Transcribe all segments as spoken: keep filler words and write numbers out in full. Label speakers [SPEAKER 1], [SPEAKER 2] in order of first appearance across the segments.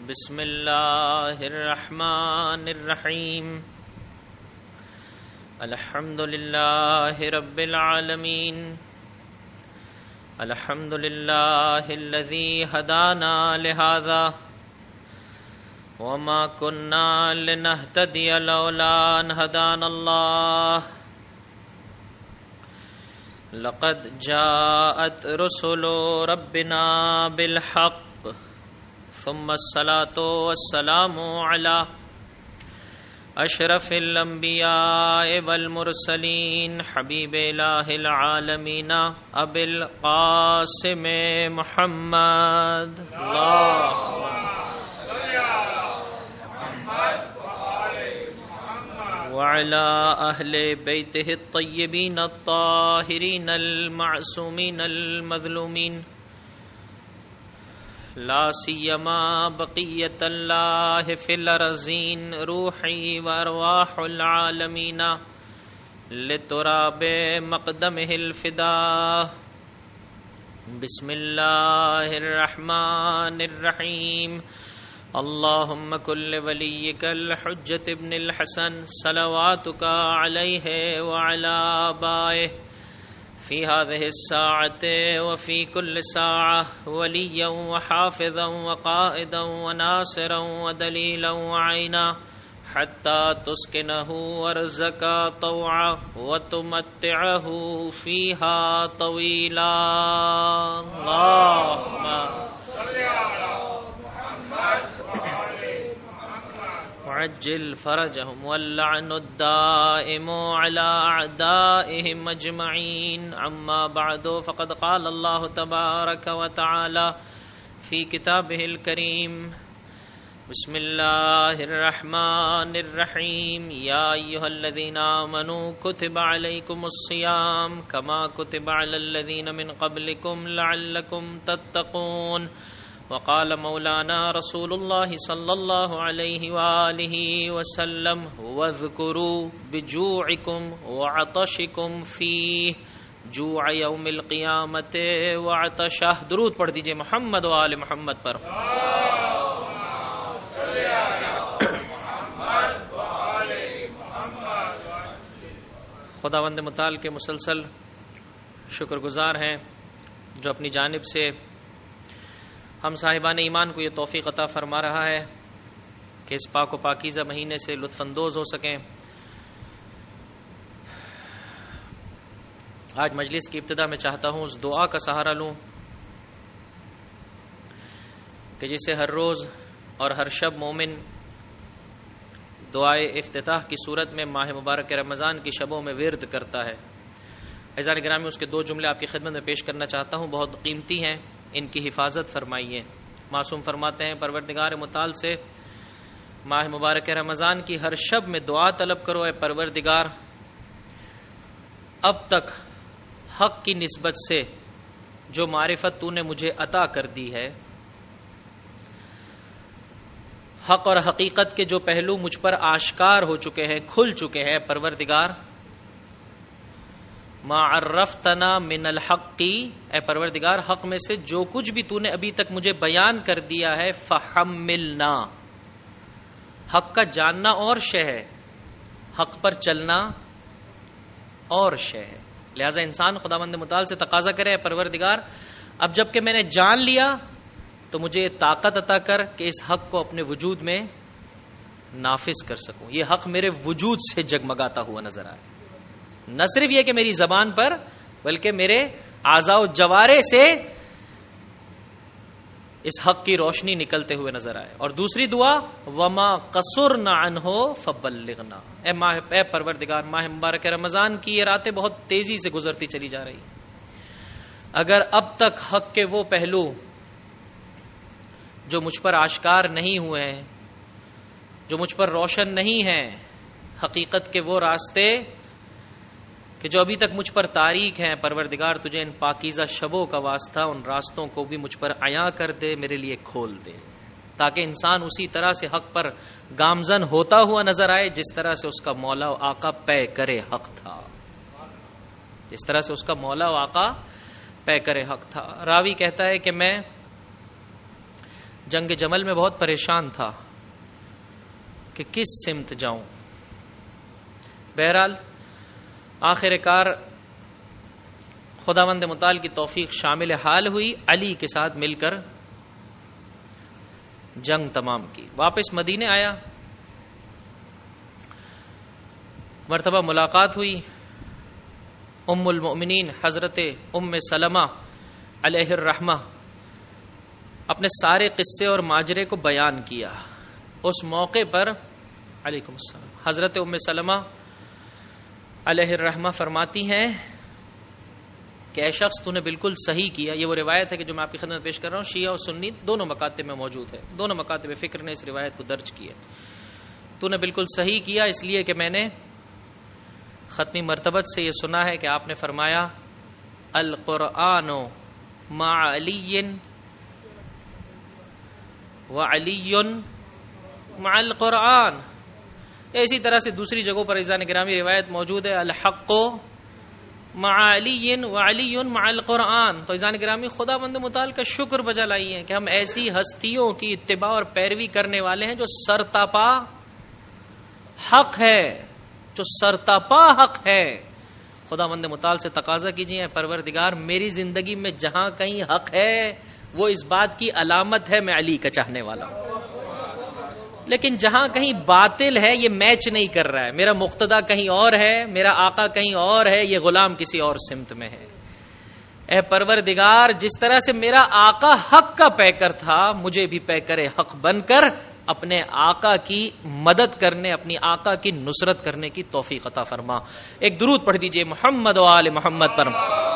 [SPEAKER 1] بسم اللہ الرحمن الرحیم الحمد للہ رب العالمین الحمد للہ الذی ہدانا لہذا وما كنا لنهتدي لولا ان هدانا اللہ لقد جاءت رسل ربنا بالحق ثم الصلاة والسلام على اشرف الانبیاء والمرسلین حبیب الہ العالمین ابی القاسم محمد وعلى اہل بیتہ الطیبین الطاہرین المعصومین المظلومین لا سیما بقیت اللہ فی الارضین روحی وارواح العالمین لتراب مقدمہ الفداء بسم اللہ الرحمن الرحیم اللہم کل ولیک الحجۃ ابن الحسن صلواتک علیہ وعلی آبائہ فی هذه الساعة وفی کل ساعة ولیا وحافظا وقائدا وناصرا ودلیلا وعینا حتی تسکنہ ارضک طوعا وتمتعہ فیہا طویلا اللہم وعجل فرجهم واللعن الدائم على أعدائهم أجمعين أما بعد فقد قال الله تبارك وتعالى في كتابه الكريم بسم الله الرحمن الرحيم يا أيها الذين آمنوا كتب عليكم الصيام كما كتب على الذين من قبلكم لعلكم تتقون وقال مولانا رسول اللہ صلی اللہ علیہ وآلہ وسلم واذکروا بجوعکم وعطشکم فیہ جوع یوم القیامت وعطشہ. درود پڑھ دیجئے محمد و آل محمد پر. خداوند متعال کے مسلسل شکر گزار ہیں جو اپنی جانب سے ہم صاحبان ایمان کو یہ توفیق عطا فرما رہا ہے کہ اس پاک و پاکیزہ مہینے سے لطف اندوز ہو سکیں. آج مجلس کی ابتدا میں چاہتا ہوں اس دعا کا سہارا لوں کہ جسے ہر روز اور ہر شب مومن دعائے افتتاح کی صورت میں ماہ مبارک رمضان کی شبوں میں ورد کرتا ہے. عزیزان گرامی، اس کے دو جملے آپ کی خدمت میں پیش کرنا چاہتا ہوں، بہت قیمتی ہیں، ان کی حفاظت فرمائیے. معصوم فرماتے ہیں پروردگار متعال سے ماہ مبارک رمضان کی ہر شب میں دعا طلب کرو، اے پروردگار اب تک حق کی نسبت سے جو معرفت تو نے مجھے عطا کر دی ہے، حق اور حقیقت کے جو پہلو مجھ پر آشکار ہو چکے ہیں، کھل چکے ہیں، پروردگار ما عرفتنا من الحق کی، اے پروردگار حق میں سے جو کچھ بھی تو نے ابھی تک مجھے بیان کر دیا ہے، فحملنا. حق کا جاننا اور شے ہے، حق پر چلنا اور شے ہے. لہذا انسان خداوند متعال سے تقاضا کرے، اے پروردگار اب جب کہ میں نے جان لیا تو مجھے طاقت عطا کر کہ اس حق کو اپنے وجود میں نافذ کر سکوں، یہ حق میرے وجود سے جگمگاتا ہوا نظر آئے. نہ صرف یہ کہ میری زبان پر بلکہ میرے اعضاء و جوارے سے اس حق کی روشنی نکلتے ہوئے نظر آئے. اور دوسری دعا وما قصرنا عنہ فبلغنا، اے ماہ اے پروردگار ماہ مبارک رمضان کی یہ راتیں بہت تیزی سے گزرتی چلی جا رہی، اگر اب تک حق کے وہ پہلو جو مجھ پر آشکار نہیں ہوئے ہیں، جو مجھ پر روشن نہیں ہیں، حقیقت کے وہ راستے کہ جو ابھی تک مجھ پر تاریک ہیں، پروردگار تجھے ان پاکیزہ شبوں کا واسطہ ان راستوں کو بھی مجھ پر عیاں کر دے، میرے لیے کھول دے، تاکہ انسان اسی طرح سے حق پر گامزن ہوتا ہوا نظر آئے جس طرح سے اس کا مولا و آقا پے کرے حق تھا، جس طرح سے اس کا مولا و آقا پے کرے حق تھا. راوی کہتا ہے کہ میں جنگ جمل میں بہت پریشان تھا کہ کس سمت جاؤں. بہرحال آخر کار خداوند متعال کی توفیق شامل حال ہوئی، علی کے ساتھ مل کر جنگ تمام کی. واپس مدینے آیا، مرتبہ ملاقات ہوئی. ام المؤمنین حضرت ام سلمہ علیہ الرحمہ اپنے سارے قصے اور ماجرے کو بیان کیا. اس موقع پر علیکم السلام حضرت ام سلمہ علیہ الرحمہ فرماتی ہیں کہ اے شخص تو نے بالکل صحیح کیا. یہ وہ روایت ہے کہ جو میں آپ کی خدمت پیش کر رہا ہوں، شیعہ اور سنی دونوں مکاتب میں موجود ہے، دونوں مکاتب فکر نے اس روایت کو درج کیا. تو نے بالکل صحیح کیا اس لیے کہ میں نے ختمی مرتبت سے یہ سنا ہے کہ آپ نے فرمایا القرآن مع علی وعلی مع القرآن. اسی طرح سے دوسری جگہوں پر عزیزان گرامی روایت موجود ہے الحق مع علی وعلی مع القرآن. تو عزیزان گرامی خدا بند متعال کا شکر بجا لائی ہے کہ ہم ایسی ہستیوں کی اتباع اور پیروی کرنے والے ہیں جو سرتاپا حق ہے، جو سرتاپا حق ہے. خدا بند متعال سے تقاضا کیجیے پروردگار میری زندگی میں جہاں کہیں حق ہے وہ اس بات کی علامت ہے میں علی کا چاہنے والا ہوں، لیکن جہاں کہیں باطل ہے یہ میچ نہیں کر رہا ہے، میرا مقتدا کہیں اور ہے، میرا آقا کہیں اور ہے، یہ غلام کسی اور سمت میں ہے. اے پروردگار جس طرح سے میرا آقا حق کا پیکر تھا مجھے بھی پیکر حق بن کر اپنے آقا کی مدد کرنے، اپنی آقا کی نصرت کرنے کی توفیق عطا فرما. ایک درود پڑھ دیجئے محمد و آل محمد پر.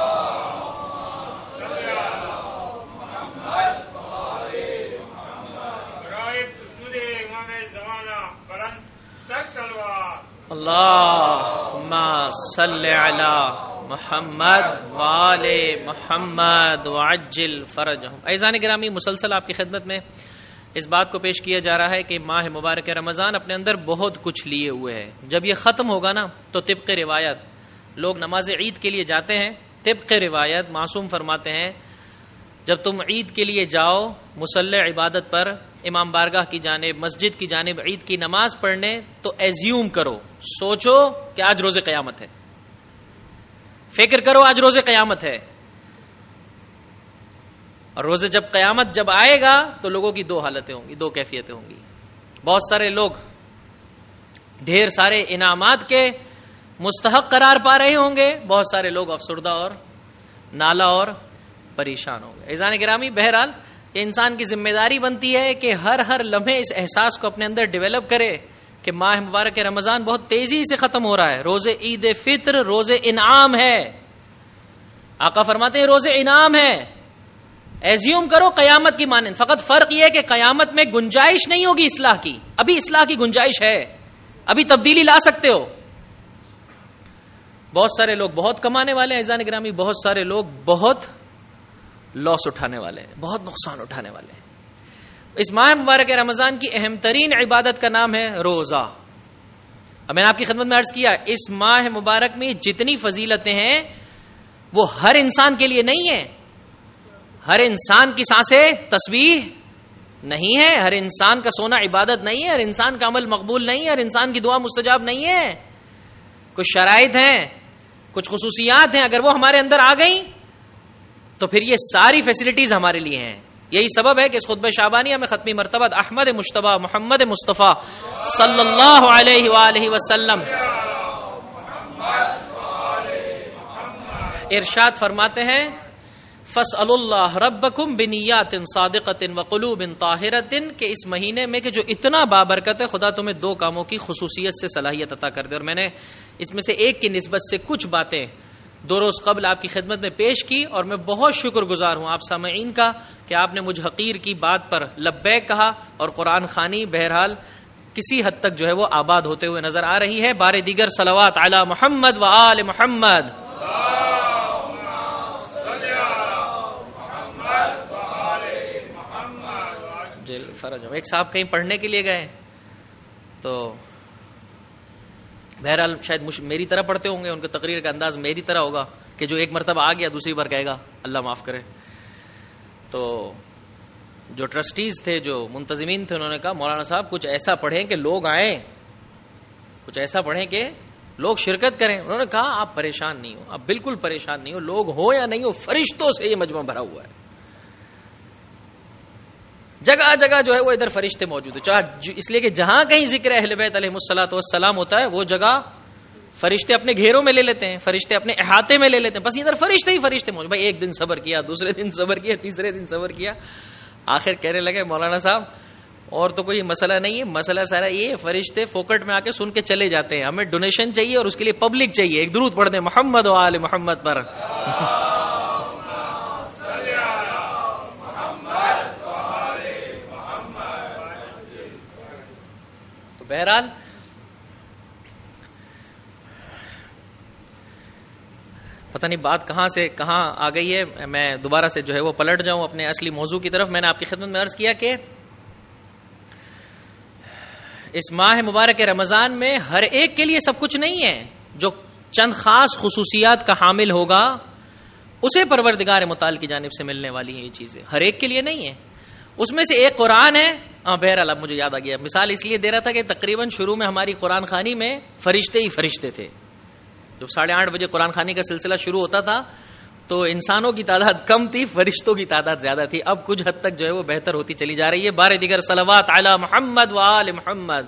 [SPEAKER 1] اللہم صلی علی محمد وآل محمد وعجل فرجہم. عزیزان گرامی مسلسل آپ کی خدمت میں اس بات کو پیش کیا جا رہا ہے کہ ماہ مبارک رمضان اپنے اندر بہت کچھ لیے ہوئے ہے. جب یہ ختم ہوگا نا تو طبق روایت لوگ نماز عید کے لیے جاتے ہیں. طبق روایت معصوم فرماتے ہیں جب تم عید کے لیے جاؤ مصلی عبادت پر امام بارگاہ کی جانب، مسجد کی جانب عید کی نماز پڑھنے، تو ایزیوم کرو، سوچو کہ آج روز قیامت ہے، فکر کرو آج روز قیامت ہے. اور روزے جب قیامت جب آئے گا تو لوگوں کی دو حالتیں ہوں گی، دو کیفیتیں ہوں گی. بہت سارے لوگ ڈھیر سارے انعامات کے مستحق قرار پا رہے ہوں گے، بہت سارے لوگ افسردہ اور نالا اور پریشان ہوں گے. عزیزان گرامی بہرحال یہ انسان کی ذمہ داری بنتی ہے کہ ہر ہر لمحے اس احساس کو اپنے اندر ڈیولپ کرے کہ ماہ مبارک رمضان بہت تیزی سے ختم ہو رہا ہے. روز عید فطر روز انعام ہے، آقا فرماتے ہیں روز انعام ہے. ایزیوم کرو قیامت کی مانند. فقط فرق یہ ہے کہ قیامت میں گنجائش نہیں ہوگی اصلاح کی، ابھی اصلاح کی گنجائش ہے، ابھی تبدیلی لا سکتے ہو. بہت سارے لوگ بہت کمانے والے ہیں عزیزان گرامی، بہت سارے لوگ بہت لاس اٹھانے والے ہیں، بہت نقصان اٹھانے والے ہیں. اس ماہ مبارک رمضان کی اہم ترین عبادت کا نام ہے روزہ. اب میں نے آپ کی خدمت میں عرض کیا اس ماہ مبارک میں جتنی فضیلتیں ہیں وہ ہر انسان کے لیے نہیں ہے. ہر انسان کی سانسیں تسبیح نہیں ہے، ہر انسان کا سونا عبادت نہیں ہے، ہر انسان کا عمل مقبول نہیں ہے، ہر انسان کی دعا مستجاب نہیں ہے. کچھ شرائط ہیں، کچھ خصوصیات ہیں، اگر وہ ہمارے اندر آ گئیں تو پھر یہ ساری فیسلٹیز ہمارے لیے ہیں. یہی سبب ہے کہ اس خطبہ شعبانیہ میں ختمی مرتبہ احمد مجتبی محمد مصطفیٰ صلی اللہ علیہ وآلہ وسلم ارشاد فرماتے ہیں فَاسْأَلُوا اللَّهَ رَبَّكُمْ بِنِيَّاتٍ صَادِقَةٍ وَقُلُوبٍ طَاهِرَةٍ کہ اس مہینے میں کہ جو اتنا بابرکت ہے خدا تمہیں دو کاموں کی خصوصیت سے صلاحیت عطا کر دے. اور میں نے اس میں سے ایک کی نسبت سے کچھ باتیں دو روز قبل آپ کی خدمت میں پیش کی اور میں بہت شکر گزار ہوں آپ سامعین کا کہ آپ نے مجھ حقیر کی بات پر لبیک کہا اور قرآن خوانی بہرحال کسی حد تک جو ہے وہ آباد ہوتے ہوئے نظر آ رہی ہے. بار دیگر صلوات علی محمد و آل محمد. جل فرج. ایک صاحب کہیں پڑھنے کے لیے گئے تو بہرحال شاید میری طرح پڑھتے ہوں گے، ان کے تقریر کا انداز میری طرح ہوگا کہ جو ایک مرتبہ آ گیا دوسری بار کہے گا اللہ معاف کرے. تو جو ٹرسٹیز تھے, جو منتظمین تھے, انہوں نے کہا مولانا صاحب کچھ ایسا پڑھیں کہ لوگ آئیں, کچھ ایسا پڑھیں کہ لوگ شرکت کریں. انہوں نے کہا آپ پریشان نہیں ہو, آپ بالکل پریشان نہیں ہو, لوگ ہو یا نہیں ہو, فرشتوں سے یہ مجمع بھرا ہوا ہے, جگہ جگہ جو ہے وہ ادھر فرشتے موجود ہیں. اس لیے کہ جہاں کہیں ذکر اہل بیت علیہ الصلوۃ والسلام ہوتا ہے وہ جگہ فرشتے اپنے گھیروں میں لے لیتے ہیں, فرشتے اپنے احاطے میں لے لیتے ہیں, بس ادھر فرشتے ہی فرشتے موجود. بھائی ایک دن صبر کیا, دوسرے دن صبر کیا, تیسرے دن صبر کیا, آخر کہنے لگے مولانا صاحب اور تو کوئی مسئلہ نہیں ہے, مسئلہ سارا یہ فرشتے فوکٹ میں آ کے سن کے چلے جاتے ہیں, ہمیں ڈونیشن چاہیے اور اس کے لیے پبلک چاہیے. ایک درود پڑھ دیں محمد و آل محمد پر. تو بہرحال پتہ نہیں بات کہاں سے کہاں آ گئی ہے, میں دوبارہ سے جو ہے وہ پلٹ جاؤں اپنے اصلی موضوع کی طرف. میں نے آپ کی خدمت میں عرض کیا کہ اس ماہ مبارک رمضان میں ہر ایک کے لیے سب کچھ نہیں ہے. جو چند خاص خصوصیات کا حامل ہوگا اسے پروردگار متعال کی جانب سے ملنے والی ہیں یہ چیزیں, ہر ایک کے لیے نہیں ہے. اس میں سے ایک قرآن ہے. ہاں بہرحال اب مجھے یاد آ گیا, مثال اس لیے دے رہا تھا کہ تقریباً شروع میں ہماری قرآن خوانی میں فرشتے ہی فرشتے تھے. جب ساڑھے آٹھ بجے قرآن خوانی کا سلسلہ شروع ہوتا تھا تو انسانوں کی تعداد کم تھی, فرشتوں کی تعداد زیادہ تھی. اب کچھ حد تک جو ہے وہ بہتر ہوتی چلی جا رہی ہے. بار دیگر صلوات علی محمد و آل محمد.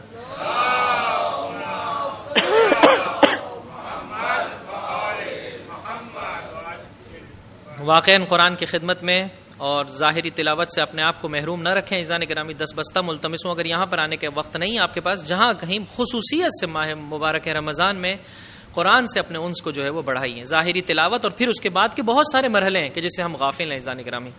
[SPEAKER 1] واقعاً قرآن کی خدمت میں اور ظاہری تلاوت سے اپنے آپ کو محروم نہ رکھیں. عزیزان گرامی دس بستہ ملتمس ہوں, اگر یہاں پر آنے کے وقت نہیں آپ کے پاس, جہاں کہیں خصوصیت سے ماہ مبارک رمضان میں قرآن سے اپنے انس کو جو ہے وہ بڑھائیے. ظاہری تلاوت اور پھر اس کے بعد کے بہت سارے مرحلے ہیں کہ جس سے ہم غافل ہیں. عزیزان گرامی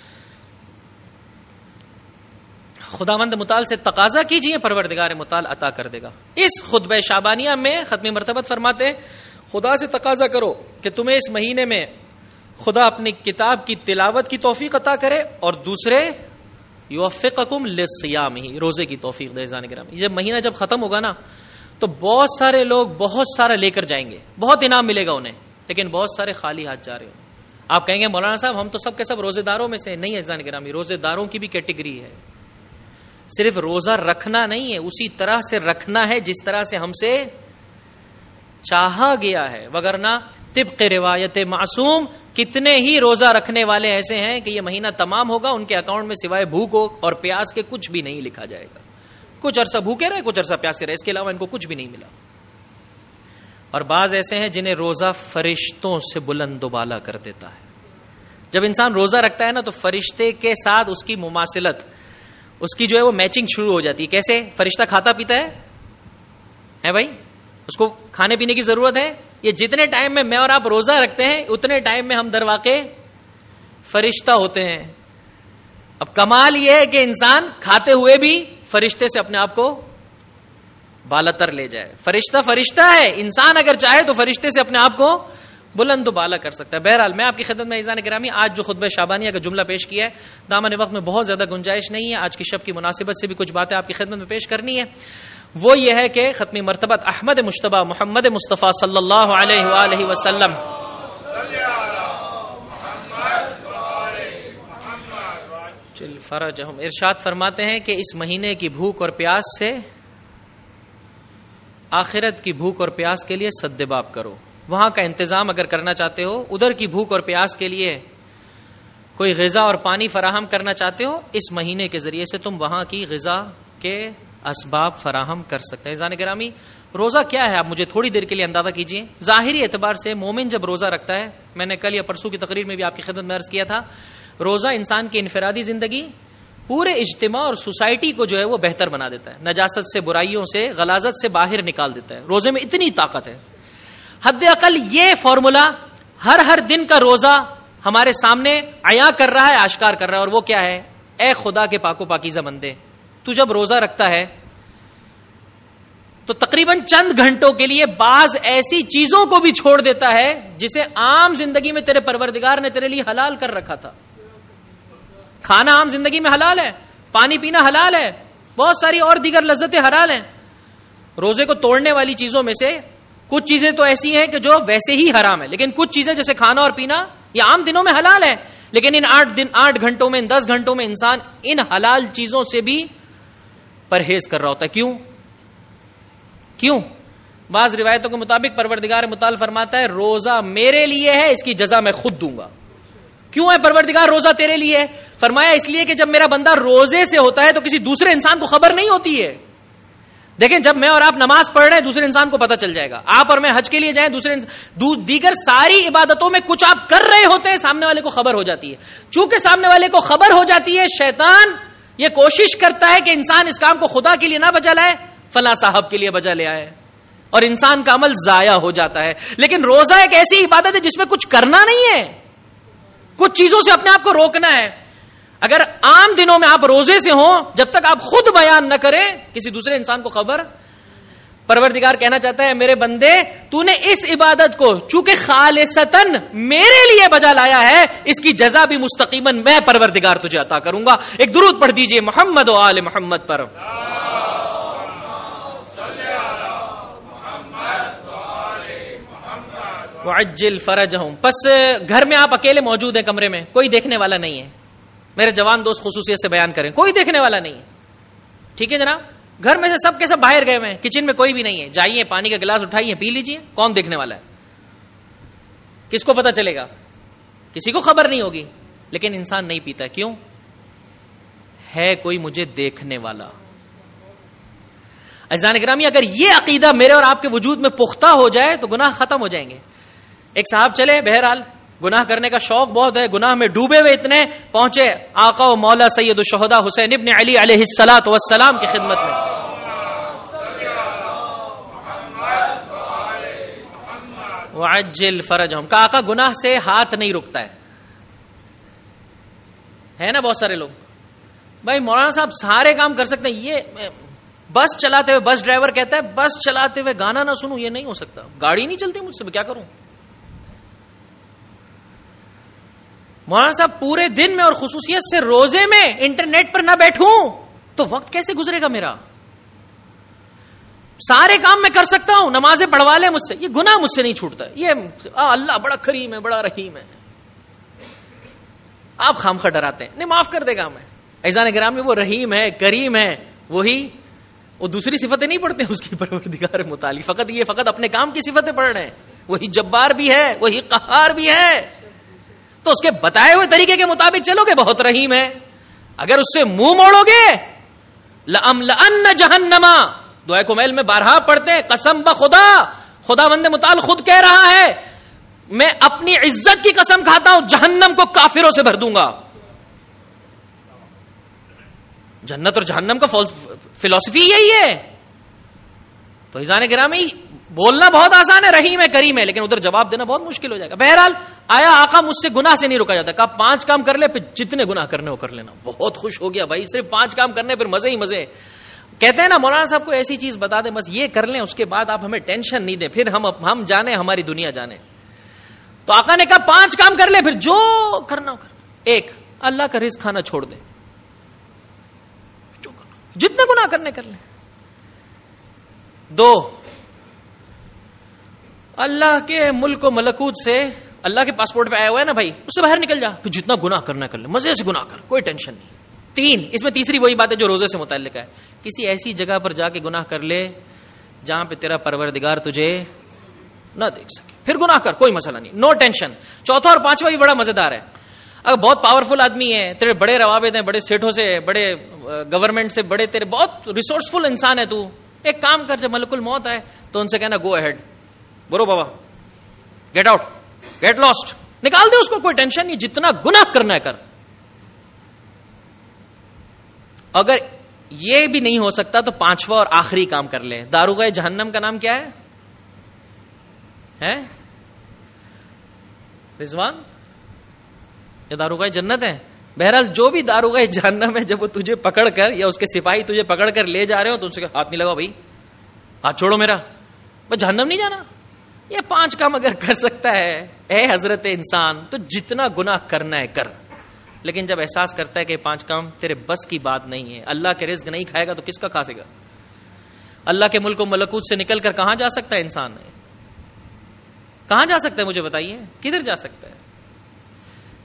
[SPEAKER 1] خداوند متعال سے تقاضا کیجئے, پروردگار متعال عطا کر دے گا. اس خطبہ شعبانیہ میں ختم مرتبت فرماتے خدا سے تقاضا کرو کہ تمہیں اس مہینے میں خدا اپنی کتاب کی تلاوت کی توفیق عطا کرے, اور دوسرے یوفقکم للصیام, ہی روزے کی توفیق دے. عزیزان گرامی جب مہینہ جب ختم ہوگا نا تو بہت سارے لوگ بہت سارا لے کر جائیں گے, بہت انعام ملے گا انہیں, لیکن بہت سارے خالی ہاتھ جا رہے ہوں. آپ کہیں گے مولانا صاحب ہم تو سب کے سب روزے داروں میں سے نہیں. عزیزان گرامی روزے داروں کی بھی کیٹیگری ہے. صرف روزہ رکھنا نہیں ہے, اسی طرح سے رکھنا ہے جس طرح سے ہم سے چاہا گیا ہے. وگرنہ طبق روایت معصوم کتنے ہی روزہ رکھنے والے ایسے ہیں کہ یہ مہینہ تمام ہوگا ان کے اکاؤنٹ میں سوائے بھوک اور پیاس کے کچھ بھی نہیں لکھا جائے گا. کچھ عرصہ بھوکے رہے, کچھ عرصہ پیاسے رہے, اس کے علاوہ ان کو کچھ بھی نہیں ملا. اور بعض ایسے ہیں جنہیں روزہ فرشتوں سے بلند و بالا کر دیتا ہے. جب انسان روزہ رکھتا ہے نا تو فرشتے کے ساتھ اس کی مماثلت, اس کی جو ہے وہ میچنگ شروع ہو جاتی ہے. کیسے؟ فرشتہ کھاتا پیتا ہے ہے بھائی, اس کو کھانے پینے کی ضرورت ہے. یہ جتنے ٹائم میں میں اور آپ روزہ رکھتے ہیں اتنے ٹائم میں ہم در واقع فرشتہ ہوتے ہیں. اب کمال یہ ہے کہ انسان کھاتے ہوئے بھی فرشتے سے اپنے آپ کو بالاتر لے جائے. فرشتہ فرشتہ ہے, انسان اگر چاہے تو فرشتے سے اپنے آپ کو بلند و بالا کر سکتا ہے. بہرحال میں آپ کی خدمت میں عزیزان گرامی آج جو خطبہ شعبانیہ کا جملہ پیش کیا ہے, دامن وقت میں بہت زیادہ گنجائش نہیں ہے. آج کی شب کی مناسبت سے بھی کچھ باتیں آپ کی خدمت میں پیش کرنی ہے. وہ یہ ہے کہ ختمی مرتبت احمد مجتبی محمد مصطفیٰ صلی اللہ علیہ وآلہ وسلم فرجہم ارشاد فرماتے ہیں کہ اس مہینے کی بھوک اور پیاس سے آخرت کی بھوک اور پیاس کے لیے سدباب کرو. وہاں کا انتظام اگر کرنا چاہتے ہو, ادھر کی بھوک اور پیاس کے لیے کوئی غذا اور پانی فراہم کرنا چاہتے ہو, اس مہینے کے ذریعے سے تم وہاں کی غذا کے اسباب فراہم کر سکتے ہیں. عزیزان گرامی روزہ کیا ہے آپ مجھے تھوڑی دیر کے لیے اندازہ کیجئے. ظاہری اعتبار سے مومن جب روزہ رکھتا ہے, میں نے کل یا پرسوں کی تقریر میں بھی آپ کی خدمت میں عرض کیا تھا, روزہ انسان کی انفرادی زندگی پورے اجتماع اور سوسائٹی کو جو ہے وہ بہتر بنا دیتا ہے. نجاست سے, برائیوں سے, غلاظت سے باہر نکال دیتا ہے. روزے میں اتنی طاقت ہے. حد اقل یہ فارمولا ہر ہر دن کا روزہ ہمارے سامنے عیاں کر رہا ہے, آشکار کر رہا ہے. اور وہ کیا ہے؟ اے خدا کے پاک و پاکیزہ بندے, تو جب روزہ رکھتا ہے تو تقریباً چند گھنٹوں کے لیے بعض ایسی چیزوں کو بھی چھوڑ دیتا ہے جسے عام زندگی میں تیرے پروردگار نے تیرے لیے حلال کر رکھا تھا. کھانا عام زندگی میں حلال ہے, پانی پینا حلال ہے, بہت ساری اور دیگر لذتیں حلال ہیں. روزے کو توڑنے والی چیزوں میں سے کچھ چیزیں تو ایسی ہیں کہ جو ویسے ہی حرام ہے, لیکن کچھ چیزیں جیسے کھانا اور پینا یہ عام دنوں میں حلال ہے, لیکن ان آٹھ دن آٹھ گھنٹوں میں ان دس گھنٹوں میں انسان ان حلال چیزوں سے بھی پرہیز کر رہا ہوتا ہے. کیوں کیوں بعض روایتوں کے مطابق پروردگار متعال فرماتا ہے روزہ میرے لیے ہے, اس کی جزا میں خود دوں گا. کیوں ہے پروردگار روزہ تیرے لیے؟ فرمایا اس لیے کہ جب میرا بندہ روزے سے ہوتا ہے تو کسی دوسرے انسان کو خبر نہیں ہوتی ہے. دیکھیں جب میں اور آپ نماز پڑھ رہے ہیں دوسرے انسان کو پتہ چل جائے گا, آپ اور میں حج کے لیے جائیں دوسرے دیگر ساری عبادتوں میں کچھ آپ کر رہے ہوتے ہیں سامنے والے کو خبر ہو جاتی ہے. چونکہ سامنے والے کو خبر ہو جاتی ہے شیطان یہ کوشش کرتا ہے کہ انسان اس کام کو خدا کے لیے نہ بجا لائے, فلاں صاحب کے لیے بجا لے آئے, اور انسان کا عمل ضائع ہو جاتا ہے. لیکن روزہ ایک ایسی عبادت ہے جس میں کچھ کرنا نہیں ہے, کچھ چیزوں سے اپنے آپ کو روکنا ہے. اگر عام دنوں میں آپ روزے سے ہوں, جب تک آپ خود بیان نہ کریں کسی دوسرے انسان کو خبر, پروردگار کہنا چاہتا ہے میرے بندے تو نے اس عبادت کو چونکہ خالصتاً میرے لیے بجا لایا ہے, اس کی جزا بھی مستقیماً میں پروردگار تجھے عطا کروں گا. ایک درود پڑھ دیجئے محمد و آل محمد پر. وعجل فرجہم. پس گھر میں آپ اکیلے موجود ہیں, کمرے میں کوئی دیکھنے والا نہیں ہے, میرے جوان دوست خصوصیت سے بیان کریں, کوئی دیکھنے والا نہیں ہے, ٹھیک ہے جناب. گھر میں سے سب کے سب باہر گئے ہوئے ہیں, کچن میں کوئی بھی نہیں ہے, جائیے پانی کا گلاس اٹھائیے پی لیجئے, کون دیکھنے والا ہے؟ کس کو پتا چلے گا؟ کسی کو خبر نہیں ہوگی. لیکن انسان نہیں پیتا, کیوں؟ ہے کوئی مجھے دیکھنے والا. عزیزان گرامی اگر یہ عقیدہ میرے اور آپ کے وجود میں پختہ ہو جائے تو گناہ ختم ہو جائیں گے. ایک صاحب چلے, بہرحال گناہ کرنے کا شوق بہت ہے, گناہ میں ڈوبے ہوئے اتنے, پہنچے آقا و مولا سید الشہداء حسین ابن علی علیہ الصلوۃ والسلام کی خدمت میں. وعجل فرجہم. کا آقا گناہ سے ہاتھ نہیں رکتا ہے. ہے نا بہت سارے لوگ, بھائی مولانا صاحب سارے کام کر سکتے ہیں, یہ بس چلاتے ہوئے بس ڈرائیور کہتا ہے بس چلاتے ہوئے گانا نہ سنوں, یہ نہیں ہو سکتا, گاڑی نہیں چلتی مجھ سے, میں کیا کروں؟ مولانا صاحب پورے دن میں اور خصوصیت سے روزے میں انٹرنیٹ پر نہ بیٹھوں تو وقت کیسے گزرے گا میرا؟ سارے کام میں کر سکتا ہوں, نمازیں پڑھوا لے مجھ سے, یہ گناہ مجھ سے نہیں چھوٹتا. یہ اللہ بڑا کریم ہے, بڑا رحیم ہے, آپ خامخواہ ڈراتے ہیں, نہیں معاف کر دے گا ہمیں. عزیزان گرامی وہ رحیم ہے, کریم ہے, وہی وہ دوسری صفتیں نہیں پڑھتے اس کی پروردگار متعلق, فقط یہ فقط اپنے کام کی صفتیں پڑھ رہے ہیں. وہی جبار بھی ہے, وہی قہار بھی ہے, تو اس کے بتائے ہوئے طریقے کے مطابق چلو گے بہت رحیم ہے. اگر اس سے منہ موڑو گے لَأَمْلَأَنَّ جَهَنَّمَ, دعائے کمیل میں بارہا پڑھتے ہیں قسم بخدا, خدا بند متعال خود کہہ رہا ہے میں اپنی عزت کی قسم کھاتا ہوں جہنم کو کافروں سے بھر دوں گا. جنت اور جہنم کا فلسفی یہی ہے. تو عزیزان گرامی بولنا بہت آسان ہے, رحیم ہے, کریم ہے, لیکن ادھر جواب دینا بہت مشکل ہو جائے گا. بہرحال آیا آقا مجھ سے گناہ سے نہیں روکا جاتا, کہا پانچ کام کر لے, پھر جتنے گناہ کرنے ہو کر لینا. بہت خوش ہو گیا بھائی, صرف پانچ کام کرنے پھر مزے ہی مزے. کہتے ہیں نا مولانا صاحب کو ایسی چیز بتا دیں بس یہ کر لیں, اس کے بعد آپ ہمیں ٹینشن نہیں دیں, پھر ہم ہم جانے ہماری دنیا جانے. تو آقا نے کہا پانچ کام کر لے, پھر جو کرنا ہو کر. ایک, اللہ کا رزق کھانا چھوڑ دیں, جتنے گناہ کرنے کر لیں. دو, اللہ کے ملک و ملکوت سے, اللہ کے پاسپورٹ پہ آیا ہوا ہے نا بھائی, اس سے باہر نکل جا, تو جتنا گناہ کرنا کر لے, مزے سے گناہ کر, کوئی ٹینشن نہیں. تین, اس میں تیسری وہی بات ہے جو روزے سے متعلق ہے, کسی ایسی جگہ پر جا کے گناہ کر لے جہاں پہ تیرا پروردگار تجھے نہ دیکھ سکے, پھر گناہ کر, کوئی مسئلہ نہیں, نو ٹینشن. چوتھا اور پانچواں بھی بڑا مزیدار ہے. اگر بہت پاورفل آدمی ہے, تیرے بڑے روابط ہیں, بڑے سیٹوں سے, بڑے گورنمنٹ سے, بڑے تیرے بہت ریسورسفل انسان ہے, تو ایک کام کر, جب ملک الموت ہے تو ان سے کہنا گو اہیڈ, برو بابا, گیٹ آؤٹ, گیٹ لاسٹ, نکال دے اس کو, کوئی ٹینشن نہیں, جتنا گناہ کرنا ہے کر. اگر یہ بھی نہیں ہو سکتا تو پانچواں اور آخری کام کر لے. داروغہ جہنم کا نام کیا ہے؟ ہے رضوان, یہ داروغہ جنت ہے. بہرحال جو بھی داروغہ جہنم ہے, جب وہ تجھے پکڑ کر یا اس کے سپاہی تجھے پکڑ کر لے جا رہے ہو تو ان سے ہاتھ نہیں لگاؤ بھائی, ہاتھ چھوڑو میرا, بس جہنم نہیں جانا. یہ پانچ کام اگر کر سکتا ہے اے حضرت انسان, تو جتنا گناہ کرنا ہے کر. لیکن جب احساس کرتا ہے کہ پانچ کام تیرے بس کی بات نہیں ہے, اللہ کے رزق نہیں کھائے گا تو کس کا کھا سکے گا؟ اللہ کے ملک و ملکوت سے نکل کر کہاں جا سکتا ہے انسان؟ کہاں جا سکتا ہے مجھے بتائیے, کدھر جا سکتا ہے؟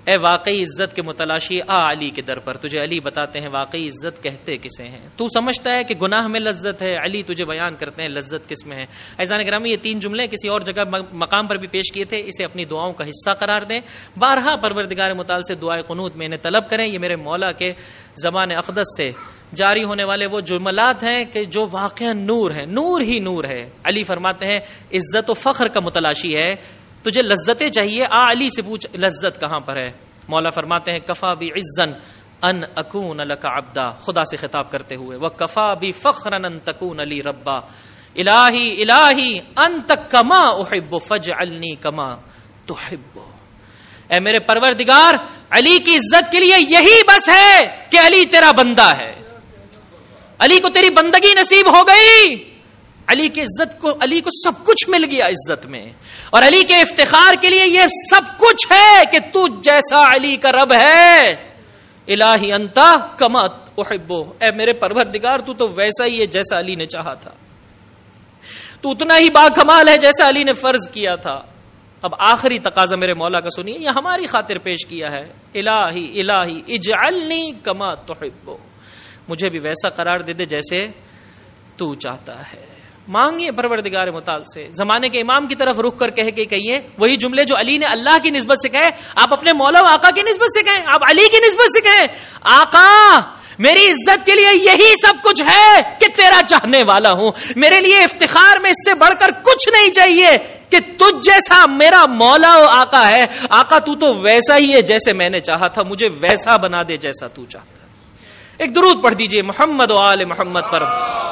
[SPEAKER 1] اے واقعی عزت کے متلاشی آ علی کے در پر، تجھے علی بتاتے ہیں واقعی عزت کہتے کسے ہیں، تو سمجھتا ہے کہ گناہ میں لذت ہے، علی تجھے بیان کرتے ہیں لذت کس میں ہے۔ عزیزان گرامی، یہ تین جملے کسی اور جگہ مقام پر بھی پیش کیے تھے، اسے اپنی دعاؤں کا حصہ قرار دیں، بارہا پروردگار متعال سے دعائے قنوت میں انہیں طلب کریں۔ یہ میرے مولا کے زبان اقدس سے جاری ہونے والے وہ جملات ہیں کہ جو واقعا نور ہے، نور ہی نور ہے۔ علی فرماتے ہیں عزت و فخر کا متلاشی ہے، تجھے لذتیں چاہیے، آ علی سے پوچھ لذت کہاں پر ہے۔ مولا فرماتے ہیں کفا بی عزن ان اکون لک عبدا، خدا سے خطاب کرتے ہوئے، وکفا بی فخرا ان تکون لی ربا، الہی الہی انت کما احب فاجعلنی کما تحب۔ اے میرے پروردگار، علی کی عزت کے لیے یہی بس ہے کہ علی تیرا بندہ ہے، علی کو تیری بندگی نصیب ہو گئی، علی کی عزت کو، علی کو سب کچھ مل گیا عزت میں، اور علی کے افتخار کے لیے یہ سب کچھ ہے کہ تو جیسا علی کا رب ہے، الہی انتا کما احبو، اے میرے پروردگار تو تو ویسا ہی ہے جیسا علی نے چاہا تھا، تو اتنا ہی با کمال ہے جیسا علی نے فرض کیا تھا۔ اب آخری تقاضا میرے مولا کا سنیے، یہ ہماری خاطر پیش کیا ہے، الہی الہی اجعلنی کما تحبو، مجھے بھی ویسا قرار دے دے جیسے تو چاہتا ہے۔ مانگیے پروردگار متعال سے، زمانے کے امام کی طرف رخ کر کہہ کے کہیے وہی جملے جو علی نے اللہ کی نسبت سے کہے، آپ اپنے مولا و آقا کی نسبت سے کہیں، آپ علی کی نسبت سے کہیں، آقا میری عزت کے لیے یہی سب کچھ ہے کہ تیرا چاہنے والا ہوں، میرے لیے افتخار میں اس سے بڑھ کر کچھ نہیں چاہیے کہ تجھ جیسا میرا مولا و آقا ہے، آقا تو تو ویسا ہی ہے جیسے میں نے چاہا تھا، مجھے ویسا بنا دے جیسا تو چاہتا ہے۔ ایک درود پڑھ دیجئے محمد و آل محمد پر۔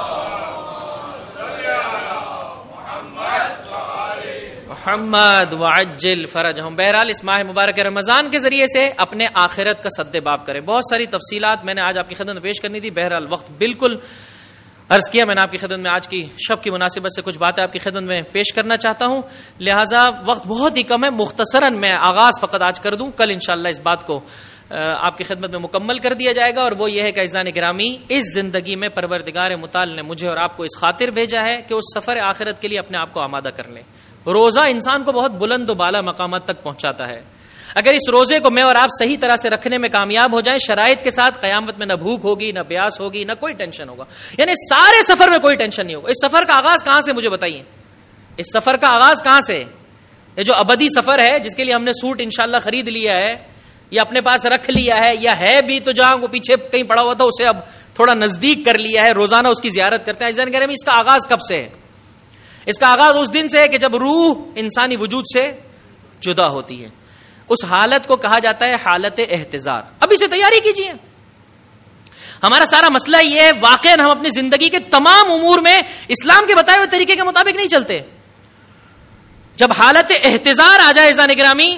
[SPEAKER 1] محمد وعجل فرجہم۔ بہرحال اس ماہ مبارک رمضان کے ذریعے سے اپنے آخرت کا سد باب کریں۔ بہت ساری تفصیلات میں نے آج آپ کی خدمت میں پیش کرنی تھی، بہرحال وقت بالکل عرض کیا میں نے آپ کی خدمت میں، آج کی شب کی مناسبت سے کچھ باتیں آپ کی خدمت میں پیش کرنا چاہتا ہوں، لہٰذا وقت بہت ہی کم ہے، مختصراً میں آغاز فقط آج کر دوں، کل انشاءاللہ اس بات کو آپ کی خدمت میں مکمل کر دیا جائے گا، اور وہ یہ ہے کہ عزیزان گرامی، اس زندگی میں پروردگار متعال نے مجھے اور آپ کو اس خاطر بھیجا ہے کہ اس سفر آخرت کے لیے اپنے آپ کو آمادہ کر لیں۔ روزہ انسان کو بہت بلند و بالا مقامات تک پہنچاتا ہے، اگر اس روزے کو میں اور آپ صحیح طرح سے رکھنے میں کامیاب ہو جائیں، شرائط کے ساتھ، قیامت میں نہ بھوک ہوگی، نہ پیاس ہوگی، نہ کوئی ٹینشن ہوگا، یعنی سارے سفر میں کوئی ٹینشن نہیں ہوگا۔ اس سفر کا آغاز کہاں سے مجھے بتائیے، اس سفر کا آغاز کہاں سے؟ یہ جو ابدی سفر ہے جس کے لیے ہم نے سوٹ انشاءاللہ خرید لیا ہے یا اپنے پاس رکھ لیا ہے، یا ہے بھی تو جہاں وہ پیچھے کہیں پڑا ہوا تھا اسے اب تھوڑا نزدیک کر لیا ہے، روزانہ اس کی زیارت کرتے ہیں، عزیزان گرامی، اس کا آغاز کب سے ہے؟ اس کا آغاز اس دن سے ہے کہ جب روح انسانی وجود سے جدا ہوتی ہے، اس حالت کو کہا جاتا ہے حالت احتضار۔ ابھی سے تیاری کیجیے۔ ہمارا سارا مسئلہ یہ ہے واقعا ہم اپنی زندگی کے تمام امور میں اسلام کے بتائے ہوئے طریقے کے مطابق نہیں چلتے۔ جب حالت احتضار آ جائے عزیزان گرامی،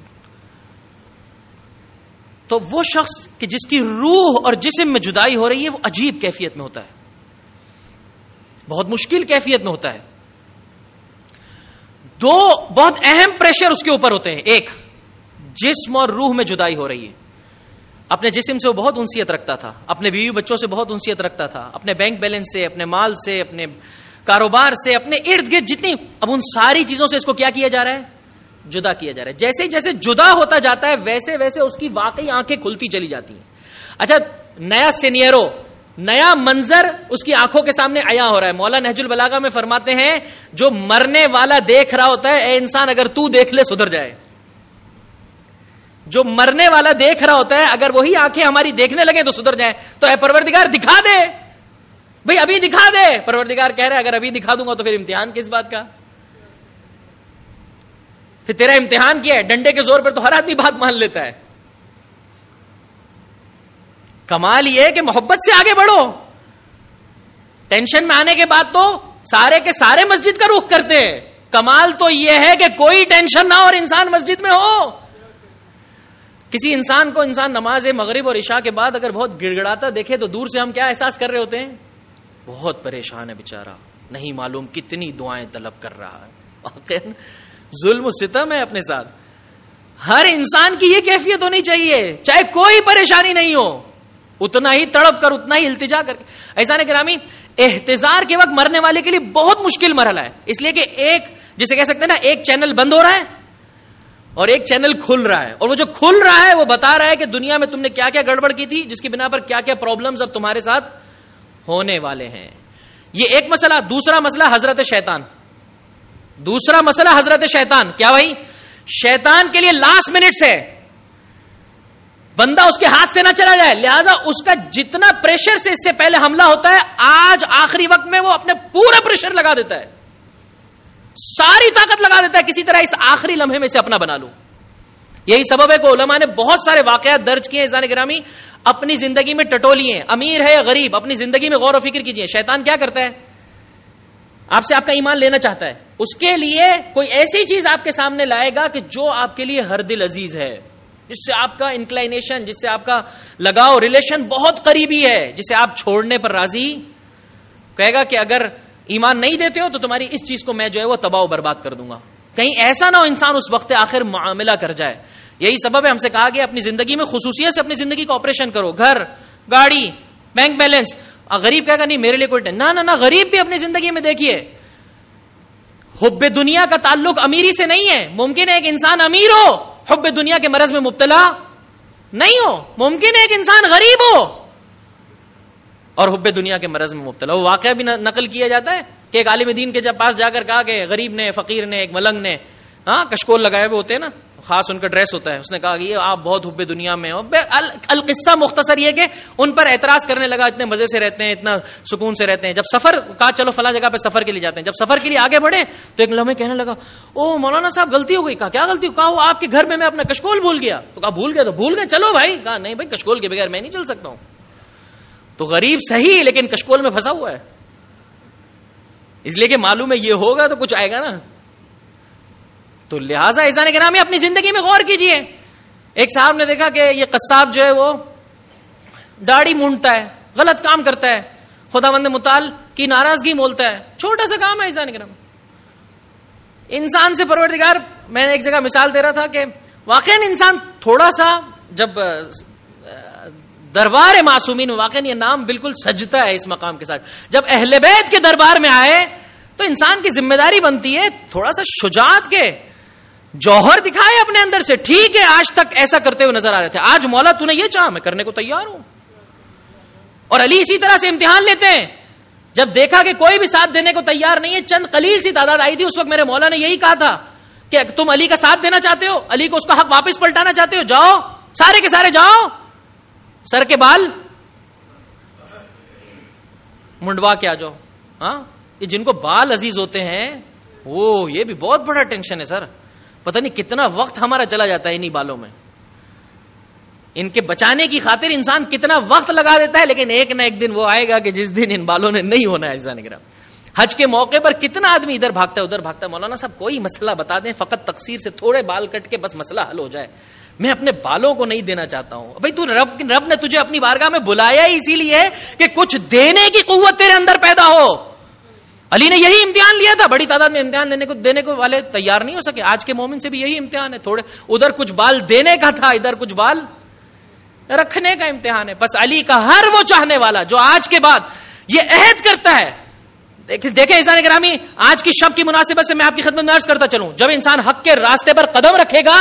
[SPEAKER 1] تو وہ شخص کہ جس کی روح اور جسم میں جدائی ہو رہی ہے وہ عجیب کیفیت میں ہوتا ہے، بہت مشکل کیفیت میں ہوتا ہے۔ دو بہت اہم پریشر اس کے اوپر ہوتے ہیں، ایک جسم اور روح میں جدائی ہو رہی ہے۔ اپنے جسم سے وہ بہت انسیت رکھتا تھا، اپنے بیوی بچوں سے بہت انسیت رکھتا تھا، اپنے بینک بیلنس سے، اپنے مال سے، اپنے کاروبار سے، اپنے ارد گرد جتنی، اب ان ساری چیزوں سے اس کو کیا کیا جا رہا ہے؟ جدا کیا جا رہا ہے۔ جیسے جیسے جدا ہوتا جاتا ہے ویسے ویسے اس کی واقعی آنکھیں کھلتی چلی جاتی ہیں۔ اچھا، نیا سینیرو، نیا منظر اس کی آنکھوں کے سامنے عیاں ہو رہا ہے۔ مولا نہج البلاغہ میں فرماتے ہیں جو مرنے والا دیکھ رہا ہوتا ہے، اے انسان اگر تو دیکھ لے سدھر جائے۔ جو مرنے والا دیکھ رہا ہوتا ہے اگر وہی آنکھیں ہماری دیکھنے لگے تو سدھر جائیں، تو اے پروردگار دکھا دے بھئی، ابھی دکھا دے۔ پروردگار کہہ رہے اگر ابھی دکھا دوں گا تو پھر امتحان کس بات کا؟ پھر تیرا امتحان کیا ہے؟ ڈنڈے کے زور پر تو ہر آدمی بات مان لیتا ہے۔ کمال یہ ہے کہ محبت سے آگے بڑھو۔ ٹینشن میں آنے کے بعد تو سارے کے سارے مسجد کا رخ کرتے ہیں۔ کمال تو یہ ہے کہ کوئی ٹینشن نہ ہو اور انسان مسجد میں ہو۔ کسی انسان کو انسان نماز مغرب اور عشاء کے بعد اگر بہت گڑ گڑاتا دیکھے تو دور سے ہم کیا احساس کر رہے ہوتے ہیں؟ بہت پریشان ہے بیچارہ، نہیں معلوم کتنی دعائیں طلب کر رہا ہے۔ واقعا ظلم و ستم ہے اپنے ساتھ۔ ہر انسان کی یہ کیفیت ہونی چاہیے، چاہے کوئی پریشانی نہیں ہو، اتنا ہی تڑپ کر، اتنا ہی التجا کر۔ ایسا نہیں گرامی، احتضار کے وقت مرنے والے کے لیے بہت مشکل مرحلہ ہے، اس لیے کہ ایک جسے کہہ سکتے ہیں نا ایک چینل بند ہو رہا ہے، اور ایک چینل کھل رہا ہے, اور وہ جو کھل رہا ہے وہ بتا رہا ہے کہ دنیا میں تم نے کیا کیا گڑبڑ کی تھی, جس کی بنا پر کیا کیا پرابلمز اب تمہارے ساتھ ہونے والے ہیں. یہ ایک مسئلہ. دوسرا مسئلہ حضرت شیطان. دوسرا مسئلہ حضرت شیطان. کیا بھائی؟ شیطان کے لیے لاسٹ منٹس ہے, بندہ اس کے ہاتھ سے نہ چلا جائے, لہذا اس کا جتنا پریشر سے اس سے پہلے حملہ ہوتا ہے, آج آخری وقت میں وہ اپنے پورا پریشر لگا دیتا ہے, ساری طاقت لگا دیتا ہے, کسی طرح اس آخری لمحے میں سے اپنا بنا لوں. یہی سبب ہے کہ علماء نے بہت سارے واقعات درج کیے. عزیزان گرامی, اپنی زندگی میں ٹٹولیے, امیر ہے یا غریب, اپنی زندگی میں غور و فکر کیجیے. شیطان کیا کرتا ہے؟ آپ سے آپ کا ایمان لینا چاہتا ہے, اس کے لیے کوئی ایسی چیز آپ کے سامنے لائے گا کہ جو آپ کے لیے ہر دل عزیز ہے, جس سے آپ کا انکلائنیشن, جس سے آپ کا لگاؤ, ریلیشن بہت قریبی ہے, جسے آپ چھوڑنے پر راضی. کہے گا کہ اگر ایمان نہیں دیتے ہو تو تمہاری اس چیز کو میں جو ہے وہ تباہ و برباد کر دوں گا. کہیں ایسا نہ ہو انسان اس وقت آخر معاملہ کر جائے. یہی سبب ہے ہم سے کہا گیا اپنی زندگی میں خصوصیت سے اپنی زندگی کا آپریشن کرو. گھر, گاڑی, بینک بیلنس. غریب کہے گا نہیں میرے لیے کوئی ٹینشن, نہ نہ غریب بھی اپنی زندگی میں دیکھیے, حب دنیا کا تعلق امیری سے نہیں ہے. ممکن ہے ایک انسان امیر ہو, حب دنیا کے مرض میں مبتلا نہیں ہو. ممکن ہے ایک انسان غریب ہو اور حب دنیا کے مرض میں مبتلا. وہ واقعہ بھی نقل کیا جاتا ہے کہ ایک عالم دین کے جب پاس جا کر کہا کہ غریب نے, فقیر نے, ایک ملنگ نے, ہاں کشکول لگائے ہوئے ہوتے ہیں نا, خاص ان کا ڈریس ہوتا ہے, اس نے کہا کہ یہ آپ بہت حب دنیا میں ہو. القصہ مختصر یہ کہ ان پر اعتراض کرنے لگا, اتنے مزے سے رہتے ہیں, اتنا سکون سے رہتے ہیں. جب سفر کہا چلو فلاں جگہ پہ سفر کے لیے جاتے ہیں, جب سفر کے لیے آگے بڑھے تو ایک لمحے کہنے لگا او مولانا صاحب غلطی ہو گئی. کہا کیا غلطی ہو؟ کہا وہ آپ کے گھر میں میں اپنا کشکول بھول گیا. تو کہا بھول گیا تو بھول گئے, چلو بھائی. کہا نہیں بھائی کشکول کے بغیر میں نہیں چل سکتا ہوں. تو غریب صحیح لیکن کشکول میں پھنسا ہوا ہے, اس لیے کہ معلوم ہے یہ ہوگا تو کچھ آئے گا نا. تو لہٰذا عزیزان گرامی اپنی زندگی میں غور کیجئے. ایک صاحب نے دیکھا کہ یہ قصاب جو ہے وہ داڑھی مونڈتا ہے, غلط کام کرتا ہے, خداوند متعال کی ناراضگی مولتا ہے. چھوٹا سا کام ہے عزیزان گرامی. انسان سے پروردگار, میں نے ایک جگہ مثال دے رہا تھا کہ واقعاً انسان تھوڑا سا جب دربار معصومین, واقعاً یہ نام بالکل سجتا ہے اس مقام کے ساتھ, جب اہل بیت کے دربار میں آئے تو انسان کی ذمہ داری بنتی ہے تھوڑا سا شجاعت کے جوہر دکھائے اپنے اندر سے. ٹھیک ہے آج تک ایسا کرتے ہوئے نظر آ رہے تھے, آج مولا تو نے یہ چاہا, میں کرنے کو تیار ہوں. اور علی اسی طرح سے امتحان لیتے ہیں. جب دیکھا کہ کوئی بھی ساتھ دینے کو تیار نہیں ہے, چند قلیل سی تعداد آئی تھی, اس وقت میرے مولا نے یہی کہا تھا کہ تم علی کا ساتھ دینا چاہتے ہو, علی کو اس کا حق واپس پلٹانا چاہتے ہو, جاؤ سارے کے سارے جاؤ, سر کے بال منڈوا کے آ جاؤ. ہاں یہ جن کو بال عزیز ہوتے ہیں وہ یہ بھی بہت بڑا ٹینشن ہے سر. پتہ نہیں کتنا وقت ہمارا چلا جاتا ہے انہی بالوں میں. ان کے بچانے کی خاطر انسان کتنا وقت لگا دیتا ہے, لیکن ایک نہ ایک دن وہ آئے گا کہ جس دن ان بالوں نے نہیں ہونا ہے. عزیزان کرام, حج کے موقع پر کتنا آدمی ادھر بھاگتا ہے ادھر بھاگتا ہے, مولانا صاحب کوئی مسئلہ بتا دیں, فقط تقصیر سے تھوڑے بال کٹ کے بس مسئلہ حل ہو جائے. میں اپنے بالوں کو نہیں دینا چاہتا ہوں. بھائی تو رب رب نے تجھے اپنی بارگاہ میں بلایا ہی اسی لیے کہ کچھ دینے کی قوت تیرے اندر پیدا ہو. علی نے یہی امتحان لیا تھا, بڑی تعداد میں امتحان لینے کو دینے کو والے تیار نہیں ہو سکے. آج کے مومن سے بھی یہی امتحان ہے, تھوڑے ادھر کچھ بال دینے کا تھا, ادھر کچھ بال رکھنے کا امتحان ہے. بس علی کا ہر وہ چاہنے والا جو آج کے بعد یہ عہد کرتا ہے. دیکھیں عزیزان گرامی, آج کی شب کی مناسبت سے میں آپ کی خدمت میں عرض کرتا چلوں, جب انسان حق کے راستے پر قدم رکھے گا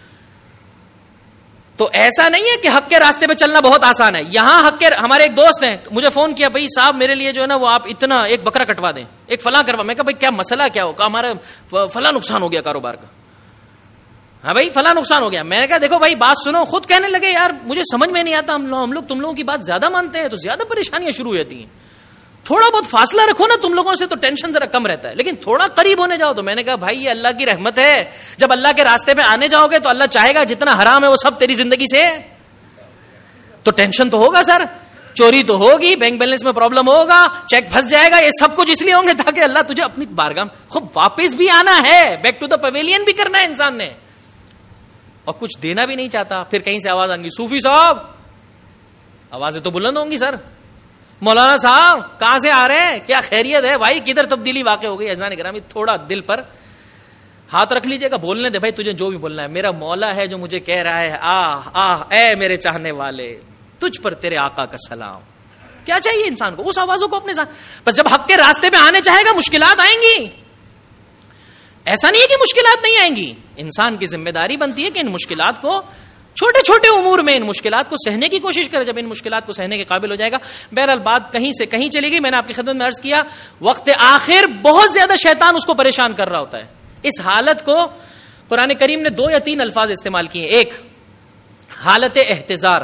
[SPEAKER 1] تو ایسا نہیں ہے کہ حق کے راستے پہ چلنا بہت آسان ہے. یہاں حق کے, ہمارے ایک دوست ہیں مجھے فون کیا, بھائی صاحب میرے لیے جو ہے نا وہ آپ اتنا ایک بکرا کٹوا دیں, ایک فلاں کروا. میں کہا بھائی کیا مسئلہ کیا ہو؟ کہا ہمارا فلاں نقصان ہو گیا کاروبار کا. ہاں بھائی فلاں نقصان ہو گیا. میں نے کہا دیکھو بھائی بات سنو. خود کہنے لگے یار مجھے سمجھ میں نہیں آتا, ہم لوگ ہم لوگ تم لوگوں کی بات زیادہ مانتے ہیں تو زیادہ پریشانیاں شروع ہو جاتی ہیں. تھوڑا بہت فاصلہ رکھو نا تم لوگوں سے تو ٹینشن ذرا کم رہتا ہے, لیکن تھوڑا قریب ہونے جاؤ. تو میں نے کہا بھائی یہ اللہ کی رحمت ہے, جب اللہ کے راستے میں آنے جاؤ گے تو اللہ چاہے گا جتنا حرام ہے وہ سب تیری زندگی سے, تو ٹینشن تو ہوگا سر, چوری تو ہوگی, بینک بیلنس میں پرابلم ہوگا, چیک پھنس جائے گا, یہ سب کچھ اس لیے ہوں گے تاکہ اللہ تجھے اپنی بارگاہ خوب واپس بھی آنا ہے, بیک ٹو دا پویلین بھی کرنا ہے انسان نے, اور کچھ دینا بھی نہیں چاہتا. پھر کہیں سے آواز آئیں گی صوفی صاحب, آوازیں تو بلند ہوں گی سر, مولانا صاحب کہاں سے آ رہے ہیں, کیا خیریت ہے بھائی, کدھر تبدیلی واقع ہو گئی. عزیزان گرامی تھوڑا دل پر ہاتھ رکھ لیجئے گا, بولنے دے بھائی تجھے جو بھی بولنا ہے. میرا مولا ہے جو مجھے کہہ رہا ہے آہ آہ اے میرے چاہنے والے, تجھ پر تیرے آقا کا سلام. کیا چاہیے انسان کو, اس آوازوں کو اپنے ساتھ. بس جب حق کے راستے پہ آنے چاہے گا مشکلات آئیں گی. ایسا نہیں ہے کہ مشکلات نہیں آئیں گی، انسان کی ذمہ داری بنتی ہے کہ ان مشکلات کو، چھوٹے چھوٹے امور میں ان مشکلات کو سہنے کی کوشش کرے. جب ان مشکلات کو سہنے کے قابل ہو جائے گا. بہرحال بات کہیں سے کہیں چلی گئی. میں نے آپ کی خدمت میں عرض کیا وقت آخر بہت زیادہ شیطان اس کو پریشان کر رہا ہوتا ہے. اس حالت کو قرآن کریم نے دو یا تین الفاظ استعمال کیے. ایک حالت احتضار،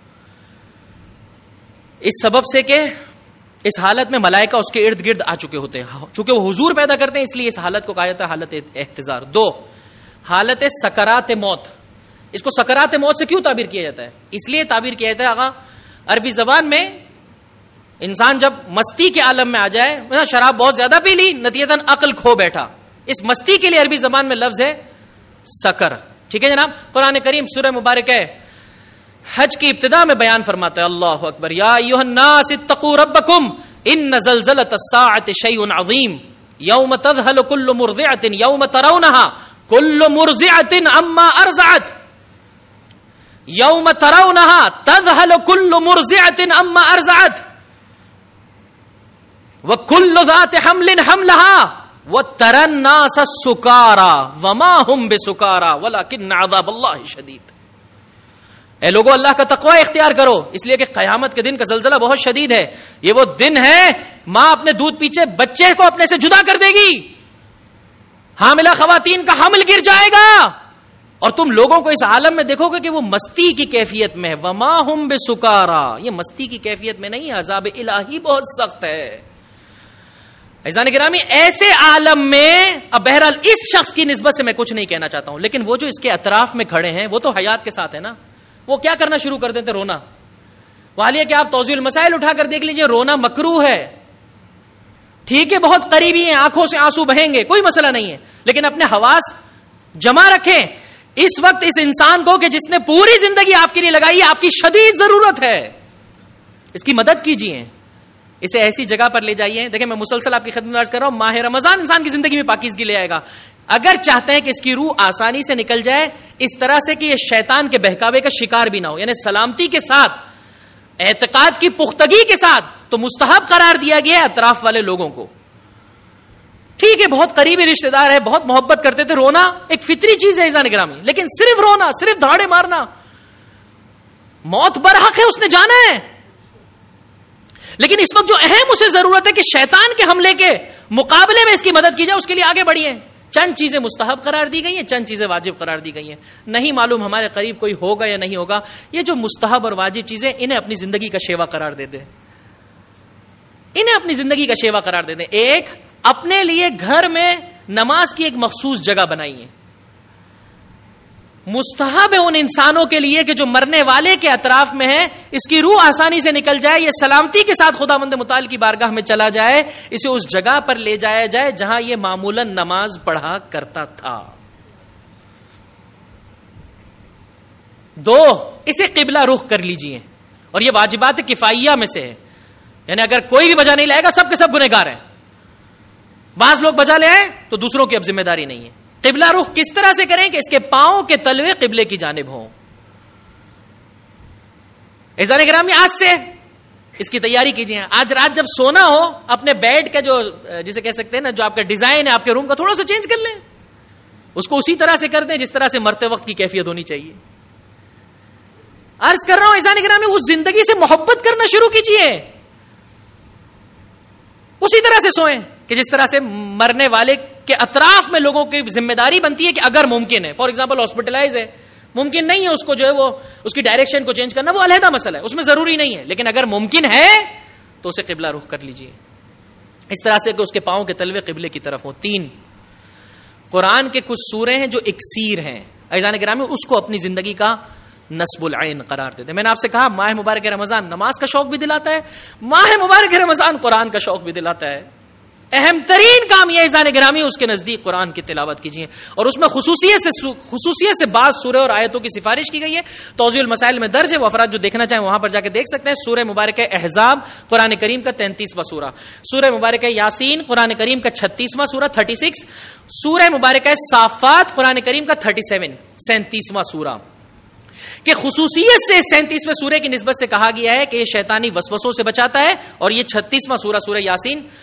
[SPEAKER 1] اس سبب سے کہ اس حالت میں ملائکہ اس کے ارد گرد آ چکے ہوتے ہیں، چونکہ وہ حضور پیدا کرتے ہیں اس لیے اس حالت کو کہا جاتا ہے حالت احتضار. دو حالت سکرات موت. اس کو سکرات موت سے کیوں تعبیر کیا جاتا ہے؟ اس لیے تعبیر کیا جاتا ہے آقا عربی زبان میں انسان جب مستی کے عالم میں آ جائے، شراب بہت زیادہ پی لی، نتیجتاً عقل کھو بیٹھا، اس مستی کے لیے عربی زبان میں لفظ ہے سکر. ٹھیک ہے جناب. قرآن کریم سورہ مبارک ہے حج کی ابتدا میں بیان فرماتا ہے اللہ اکبر یا ایھا الناس اتقوا ربکم ان زلزلۃ الساعۃ شیء عظیم یوم تذہل کل مرضعۃ یوم ترونها کل مرضعۃ عما ارضعت یوم ترونها تذہل کل مرضعۃ عما ارضعت وکل ذات حمل حملها وترى الناس سکارى وما هم بسکارى ولكن عذاب اللہ شدید. اے لوگوں اللہ کا تقوی اختیار کرو، اس لیے کہ قیامت کے دن کا زلزلہ بہت شدید ہے. یہ وہ دن ہے ماں اپنے دودھ پیچھے بچے کو اپنے سے جدا کر دے گی، حاملہ خواتین کا حمل گر جائے گا، اور تم لوگوں کو اس عالم میں دیکھو گے کہ وہ مستی کی کیفیت میں ہے. وما هم بسکارى، یہ مستی کی کیفیت میں نہیں، عذاب الہی بہت سخت ہے. عزیزان گرامی ایسے عالم میں اب بہرحال اس شخص کی نسبت سے میں کچھ نہیں کہنا چاہتا ہوں، لیکن وہ جو اس کے اطراف میں کھڑے ہیں وہ تو حیات کے ساتھ ہے نا. وہ کیا کرنا شروع کر دیتے؟ رونا. والیہ کہ آپ توضیح المسائل اٹھا کر دیکھ لیجئے، رونا مکروہ ہے. ٹھیک ہے بہت قریبی ہیں، آنکھوں سے آنسو بہیں گے، کوئی مسئلہ نہیں ہے، لیکن اپنے حواس جمع رکھیں. اس وقت اس انسان کو کہ جس نے پوری زندگی آپ کے لیے لگائی، آپ کی شدید ضرورت ہے، اس کی مدد کیجیے، اسے ایسی جگہ پر لے جائیے. دیکھیں میں مسلسل آپ کی خدمت میں عرض کر رہا ہوں، ماہ رمضان انسان کی زندگی میں پاکیزگی لے آئے گا. اگر چاہتے ہیں کہ اس کی روح آسانی سے نکل جائے اس طرح سے کہ یہ شیطان کے بہکاوے کا شکار بھی نہ ہو، یعنی سلامتی کے ساتھ، اعتقاد کی پختگی کے ساتھ، تو مستحب قرار دیا گیا ہے اطراف والے لوگوں کو. ٹھیک ہے بہت قریبی رشتہ دار ہے، بہت محبت کرتے تھے، رونا ایک فطری چیز ہے عزیزان گرامی، لیکن صرف رونا، صرف دھاڑے مارنا، موت برحق ہے، اس نے جانا ہے. لیکن اس وقت جو اہم اسے ضرورت ہے کہ شیطان کے حملے کے مقابلے میں اس کی مدد کی جائے، اس کے لیے آگے بڑھیے. چند چیزیں مستحب قرار دی گئی ہیں، چند چیزیں واجب قرار دی گئی ہیں. نہیں معلوم ہمارے قریب کوئی ہوگا یا نہیں ہوگا، یہ جو مستحب اور واجب چیزیں انہیں اپنی زندگی کا شیوا قرار دے دیں، انہیں اپنی زندگی کا شیوا قرار دے دیں. ایک اپنے لیے گھر میں نماز کی ایک مخصوص جگہ بنائیے. مستحب ہے ان انسانوں کے لیے کہ جو مرنے والے کے اطراف میں ہے، اس کی روح آسانی سے نکل جائے، یہ سلامتی کے ساتھ خداوند متعال کی بارگاہ میں چلا جائے، اسے اس جگہ پر لے جایا جائے جہاں یہ معمولاً نماز پڑھا کرتا تھا. دو اسے قبلہ رخ کر لیجئے، اور یہ واجبات کفائیہ میں سے ہے، یعنی اگر کوئی بھی بجا نہیں لائے گا سب کے سب گنہگار ہیں. بعض لوگ بجا لے آئے تو دوسروں کی اب ذمہ داری نہیں ہے. قبلہ رخ کس طرح سے کریں کہ اس کے پاؤں کے تلوے قبلے کی جانب ہوں. عزیزان گرامی آج سے اس کی تیاری کیجیے. آج رات جب سونا ہو اپنے بیڈ کا جو جسے کہہ سکتے ہیں نا، جو آپ کا ڈیزائن ہے آپ کے روم کا، تھوڑا سا چینج کر لیں، اس کو اسی طرح سے کر دیں جس طرح سے مرتے وقت کی کیفیت ہونی چاہیے. عرض کر رہا ہوں عزیزان گرامی اس زندگی سے محبت کرنا شروع کیجیے، اسی طرح سے سوئیں کہ جس طرح سے مرنے والے کے اطراف میں لوگوں کی ذمہ داری بنتی ہے کہ اگر ممکن ہے، فار ایگزامپل ہاسپٹلائز ہے، ممکن نہیں ہے اس کو جو ہے وہ اس کی ڈائریکشن کو چینج کرنا، وہ علیحدہ مسئلہ ہے، اس میں ضروری نہیں ہے، لیکن اگر ممکن ہے تو اسے قبلہ رخ کر لیجئے اس طرح سے کہ اس کے پاؤں کے تلوے قبلے کی طرف ہوں. تین قرآن کے کچھ سورے ہیں جو اکسیر ہیں، عزیزان گرامی اس کو اپنی زندگی کا نصب العین قرار دیتے. میں نے آپ سے کہا ماہ مبارک رمضان نماز کا شوق بھی دلاتا ہے، ماہ مبارک رمضان قرآن کا شوق بھی دلاتا ہے. اہم ترین کام یہ عزیزان گرامی اس کے نزدیک قرآن کی تلاوت کیجیے، اور اس میں خصوصیت سے خصوصیت سے بعض سورہ اور آیتوں کی سفارش کی گئی ہے. توضیح المسائل میں درج ہے، وہ افراد جو دیکھنا چاہیں وہاں پر جا کے دیکھ سکتے ہیں. سورہ مبارکہ احزاب قرآن کریم کا تینتیسواں سورہ، سورہ مبارکہ یاسین قرآن کریم کا چھتیسواں سورہ تھرٹی سکس، سورہ مبارکہ صافات قرآن کریم کا تھرٹی سیون سینتیسواں سورہ. کہ خصوصیت سے سینتیسویں سورے کی نسبت سے کہا گیا ہے کہ یہ شیطانی وسوسوں سے بچاتا ہے، اور یہ چھتیسواں سورہ سورہ یاسین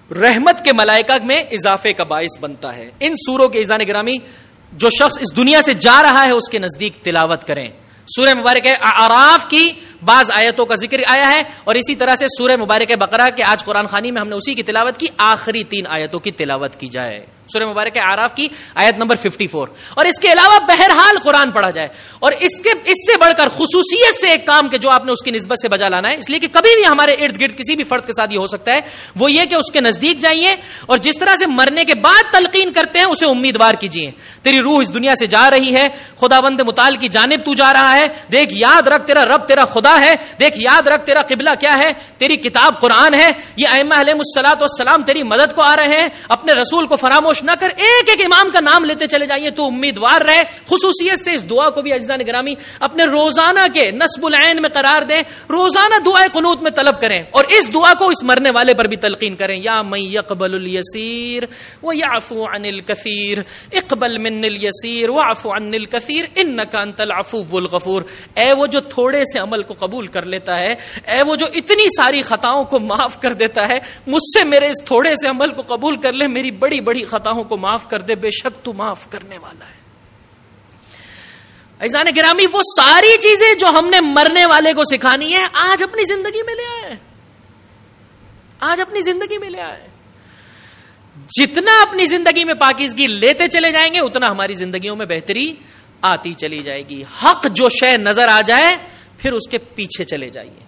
[SPEAKER 1] رحمت کے ملائکہ میں اضافے کا باعث بنتا ہے. ان سوروں کے عزیزان گرامی جو شخص اس دنیا سے جا رہا ہے اس کے نزدیک تلاوت کریں. سورہ مبارک اعراف کی بعض آیتوں کا ذکر آیا ہے اور اسی طرح سے سورہ مبارک بقرہ کے آج قرآن خوانی میں ہم نے اسی کی تلاوت کی, آخری تین آیتوں کی تلاوت کی جائے. سورہ مبارک اعراف کی آیت نمبر چون, اور اس کے علاوہ بہرحال قرآن پڑھا جائے. اور اس کے اس سے بڑھ کر خصوصیت سے ایک کام کہ جو آپ نے اس کی نسبت سے بجا لانا ہے, اس لیے کہ کبھی بھی ہمارے ارد گرد کسی بھی فرد کے ساتھ یہ ہو سکتا ہے, وہ یہ کہ اس کے نزدیک جائیے اور جس طرح سے مرنے کے بعد تلقین کرتے ہیں اسے امیدوار کیجیے. تیری روح اس دنیا سے جا رہی ہے, خداوند متعال کی جانب تو جا رہا ہے, دیکھ یاد رکھ تیرا رب تیرا خدا ہے, دیکھ یاد رکھ تیرا قبلہ کیا ہے, تیری کتاب قرآن ہے, یہ ائمہ علیہم الصلوۃ والسلام تیری مدد کو آ رہے ہیں, اپنے رسول کو فراموش نہ کر, ایک ایک امام کا نام لیتے چلے جائیے تو امیدوار رہے. خصوصیت سے اس دعا کو بھی عزیزان گرامی اپنے روزانہ کے نصب العین میں قرار دیں, روزانہ دعائے قنوت میں طلب کریں اور اس دعا کو اس مرنے والے پر بھی تلقین کریں. یا من یقبل الیسیر ویعفو عن الکثیر اقبل من الیسیر واعف عن الکثیر انک انت العفو الغفور. اے وہ جو تھوڑے سے عمل کو قبول کر لیتا ہے, اے وہ جو اتنی ساری خطاؤں کو معاف کر دیتا ہے, مجھ سے میرے اس تھوڑے سے عمل کو قبول کر لے, میری بڑی بڑی خطاؤں کو معاف کر دے, بے شک تو معاف کرنے والا ہے. عزیزان گرامی وہ ساری چیزیں جو ہم نے مرنے والے کو سکھانی ہے آج اپنی زندگی میں لے آئے, آج اپنی زندگی میں لے آئے. جتنا اپنی زندگی میں پاکیزگی لیتے چلے جائیں گے اتنا ہماری زندگیوں میں بہتری آتی چلی جائے گی. حق جو شے نظر آ جائے پھر اس کے پیچھے چلے جائیے.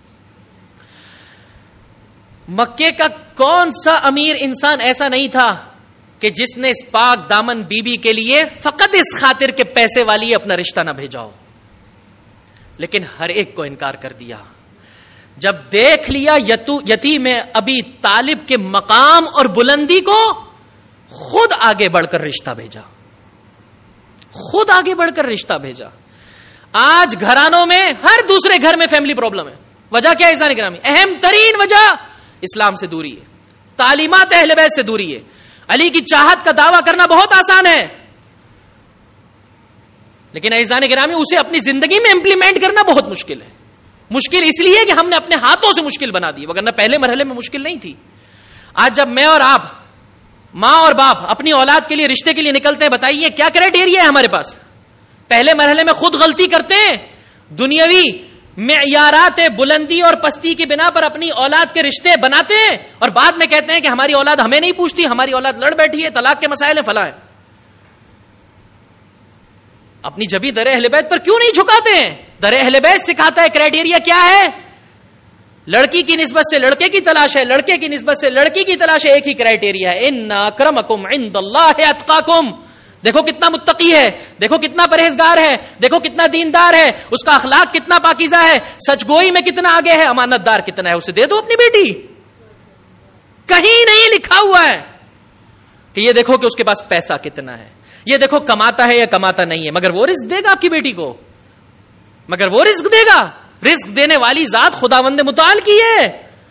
[SPEAKER 1] مکے کا کون سا امیر انسان ایسا نہیں تھا کہ جس نے اس پاک دامن بی بی کے لیے فقط اس خاطر کے پیسے والی اپنا رشتہ نہ بھیجا ہو, لیکن ہر ایک کو انکار کر دیا. جب دیکھ لیا یتیم ابی طالب کے مقام اور بلندی کو, خود آگے بڑھ کر رشتہ بھیجا, خود آگے بڑھ کر رشتہ بھیجا. آج گھرانوں میں ہر دوسرے گھر میں فیملی پرابلم ہے. وجہ کیا ہے عزیزان گرامی؟ اہم ترین وجہ اسلام سے دوری ہے, تعلیمات اہل بیت سے دوری ہے. علی کی چاہت کا دعویٰ کرنا بہت آسان ہے, لیکن عزیزان گرامی اسے اپنی زندگی میں امپلیمنٹ کرنا بہت مشکل ہے. مشکل اس لیے کہ ہم نے اپنے ہاتھوں سے مشکل بنا دی, وگرنہ پہلے مرحلے میں مشکل نہیں تھی. آج جب میں اور آپ, ماں اور باپ اپنی اولاد کے لیے رشتے کے لیے نکلتے ہیں, بتائیے کیا کرائٹیریا ہے ہمارے پاس؟ پہلے مرحلے میں خود غلطی کرتے ہیں, دنیاوی معیارات بلندی اور پستی کی بنا پر اپنی اولاد کے رشتے بناتے ہیں اور بعد میں کہتے ہیں کہ ہماری اولاد ہمیں نہیں پوچھتی, ہماری اولاد لڑ بیٹھی ہے, طلاق کے مسائل ہیں, فلاں ہے. اپنی جبی در اہل بیت پر کیوں نہیں جھکاتے ہیں؟ در اہل بیت سکھاتا ہے کرائٹیریا کیا ہے. لڑکی کی نسبت سے لڑکے کی تلاش ہے, لڑکے کی نسبت سے لڑکی کی تلاش ہے, ایک ہی کرائٹیریا ہے, ان اکرمکم عند اللہ اتقاکم. دیکھو کتنا متقی ہے, دیکھو کتنا پرہیزگار ہے, دیکھو کتنا دیندار ہے, اس کا اخلاق کتنا پاکیزہ ہے, سچ گوئی میں کتنا آگے ہے, امانت دار کتنا ہے, اسے دے دو اپنی بیٹی. کہیں نہیں لکھا ہوا ہے کہ یہ دیکھو کہ اس کے پاس پیسہ کتنا ہے, یہ دیکھو کماتا ہے یا کماتا نہیں ہے, مگر وہ رزق دے گا آپ کی بیٹی کو, مگر وہ رزق دے گا. رزق دینے والی ذات خداوند متعال کی ہے.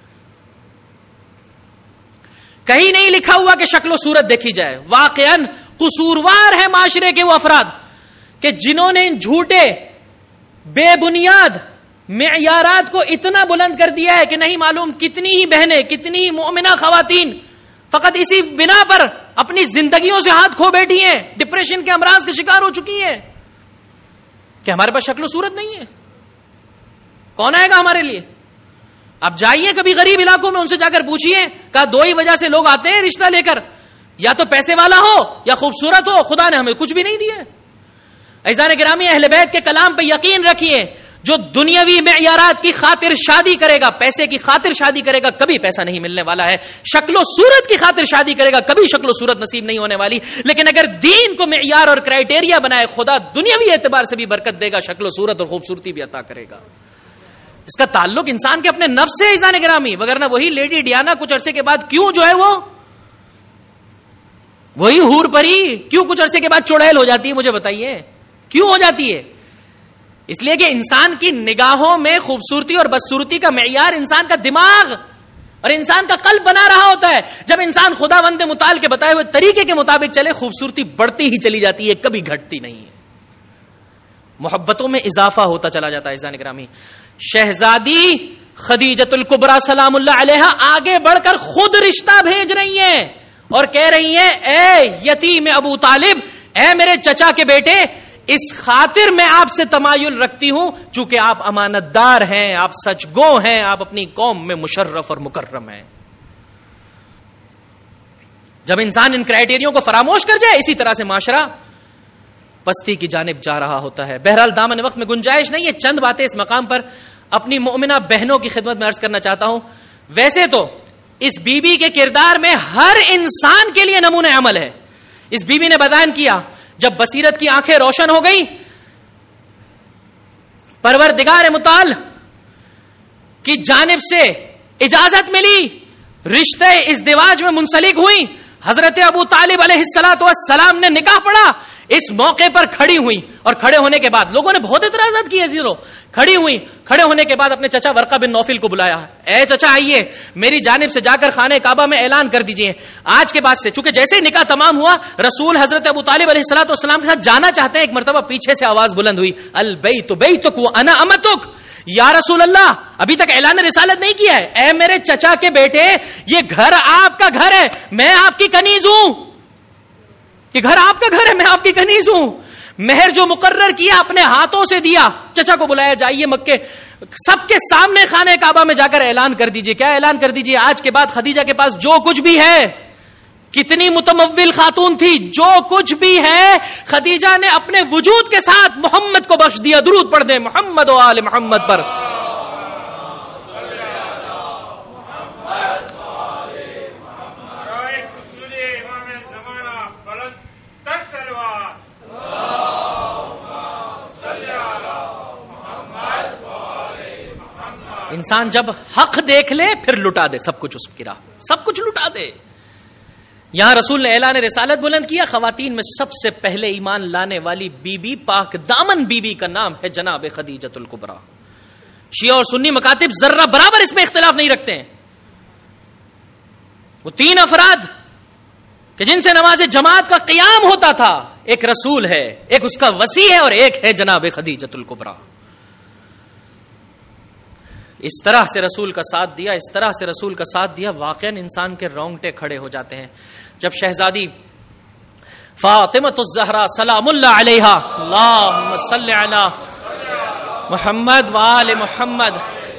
[SPEAKER 1] کہیں نہیں لکھا ہوا کہ شکل و صورت دیکھی جائے. واقعاً قصوروار ہے معاشرے کے وہ افراد کہ جنہوں نے ان جھوٹے بے بنیاد معیارات کو اتنا بلند کر دیا ہے کہ نہیں معلوم کتنی ہی بہنیں, کتنی ہی مومنہ خواتین فقط اسی بنا پر اپنی زندگیوں سے ہاتھ کھو بیٹھی ہیں, ڈپریشن کے امراض کے شکار ہو چکی ہیں کہ ہمارے پاس شکل و صورت نہیں ہے. کون آئے گا ہمارے لیے؟ آپ جائیے کبھی غریب علاقوں میں, ان سے جا کر پوچھیے, کہا دو ہی وجہ سے لوگ آتے ہیں رشتہ لے کر, یا تو پیسے والا ہو یا خوبصورت ہو, خدا نے ہمیں کچھ بھی نہیں دیا. عزیزان گرامی اہل بیت کے کلام پہ یقین رکھیے, جو دنیاوی معیارات کی خاطر شادی کرے گا, پیسے کی خاطر شادی کرے گا, کبھی پیسہ نہیں ملنے والا ہے. شکل و صورت کی خاطر شادی کرے گا, کبھی شکل و صورت نصیب نہیں ہونے والی. لیکن اگر دین کو معیار اور کرائٹیریا بنائے, خدا دنیاوی اعتبار سے بھی برکت دے گا, شکل و صورت اور خوبصورتی بھی عطا کرے گا. اس کا تعلق انسان کے اپنے نفس سے عزیزان گرامی, وگرنہ وہی لیڈی ڈیانا کچھ عرصے کے بعد کیوں جو ہے وہ وہی حور پری کیوں کچھ عرصے کے بعد چڑیل ہو جاتی ہے؟ مجھے بتائیے کیوں ہو جاتی ہے؟ اس لیے کہ انسان کی نگاہوں میں خوبصورتی اور بدصورتی کا معیار انسان کا دماغ اور انسان کا قلب بنا رہا ہوتا ہے. جب انسان خداوند متعال کے بتائے ہوئے طریقے کے مطابق چلے, خوبصورتی بڑھتی ہی چلی جاتی ہے, کبھی گھٹتی نہیں ہے, محبتوں میں اضافہ ہوتا چلا جاتا ہے. عزیزان گرامی, شہزادی خدیجۃ الکبریٰ سلام اللہ علیہا آگے بڑھ کر خود رشتہ بھیج رہی ہیں اور کہہ رہی ہیں اے یتیم ابو طالب، اے میرے چچا کے بیٹے، اس خاطر میں آپ سے تمایل رکھتی ہوں چونکہ آپ امانت دار ہیں، آپ سچ گو ہیں، آپ اپنی قوم میں مشرف اور مکرم ہیں. جب انسان ان کرائٹیریوں کو فراموش کر جائے اسی طرح سے معاشرہ پستی کی جانب جا رہا ہوتا ہے. بہرحال دامن وقت میں گنجائش نہیں ہے، چند باتیں اس مقام پر اپنی مؤمنہ بہنوں کی خدمت میں عرض کرنا چاہتا ہوں. ویسے تو اس بی بی کے کردار میں ہر انسان کے لیے نمونہ عمل ہے. اس بی بی نے بیان کیا جب بصیرت کی آنکھیں روشن ہو گئی، پروردگار متعال کی جانب سے اجازت ملی، رشتے ازدواج میں منسلک ہوئی، حضرت ابو طالب علیہ الصلوۃ والسلام نے نکاح پڑھا. اس موقع پر کھڑی ہوئی اور کھڑے ہونے کے بعد لوگوں نے بہت اعتراضات کیے، زیرو کھڑی ہوئی، کھڑے ہونے کے بعد اپنے چچا ورقہ بن نوفل کو بلایا، اے چچا آئیے میری جانب سے جا کر خانہ کعبہ میں اعلان کر دیجئے آج کے بعد سے. چونکہ جیسے ہی نکاح تمام ہوا رسول حضرت ابو طالب علیہ الصلوۃ والسلام کے ساتھ جانا چاہتے ہیں، ایک مرتبہ پیچھے سے آواز بلند ہوئی، البیت بیتک وانا امتک. یا رسول اللہ ابھی تک اعلان رسالت نہیں کیا ہے، اے میرے چچا کے بیٹے یہ گھر آپ کا گھر ہے، میں آپ کی کنیز ہوں. یہ گھر آپ کا گھر ہے، میں آپ کی کنیز ہوں. مہر جو مقرر کیا اپنے ہاتھوں سے دیا. چچا کو بلایا، جائیے مکے سب کے سامنے خانہ کعبہ میں جا کر اعلان کر دیجئے. کیا اعلان کر دیجئے؟ آج کے بعد خدیجہ کے پاس جو کچھ بھی ہے، کتنی متمول خاتون تھی، جو کچھ بھی ہے خدیجہ نے اپنے وجود کے ساتھ محمد کو بخش دیا. درود پڑھ دیں محمد و آل محمد پر. انسان جب حق دیکھ لے پھر لٹا دے سب کچھ، اس کی راہ سب کچھ لٹا دے. یہاں رسول نے اعلان رسالت بلند کیا. خواتین میں سب سے پہلے ایمان لانے والی بی بی پاک دامن بی بی کا نام ہے جناب خدیجۃ الکبریٰ. شیعہ اور سنی مکاتب ذرہ برابر اس میں اختلاف نہیں رکھتے ہیں. وہ تین افراد کہ جن سے نماز جماعت کا قیام ہوتا تھا، ایک رسول ہے، ایک اس کا وصی ہے، اور ایک ہے جناب خدیجۃ الکبریٰ. اس طرح سے رسول کا ساتھ دیا، اس طرح سے رسول کا ساتھ دیا، واقعاً انسان کے رونگٹے کھڑے ہو جاتے ہیں. جب شہزادی فاطمہ الزہرا سلام اللہ علیہا، اللہم صلی علی محمد وآل محمد،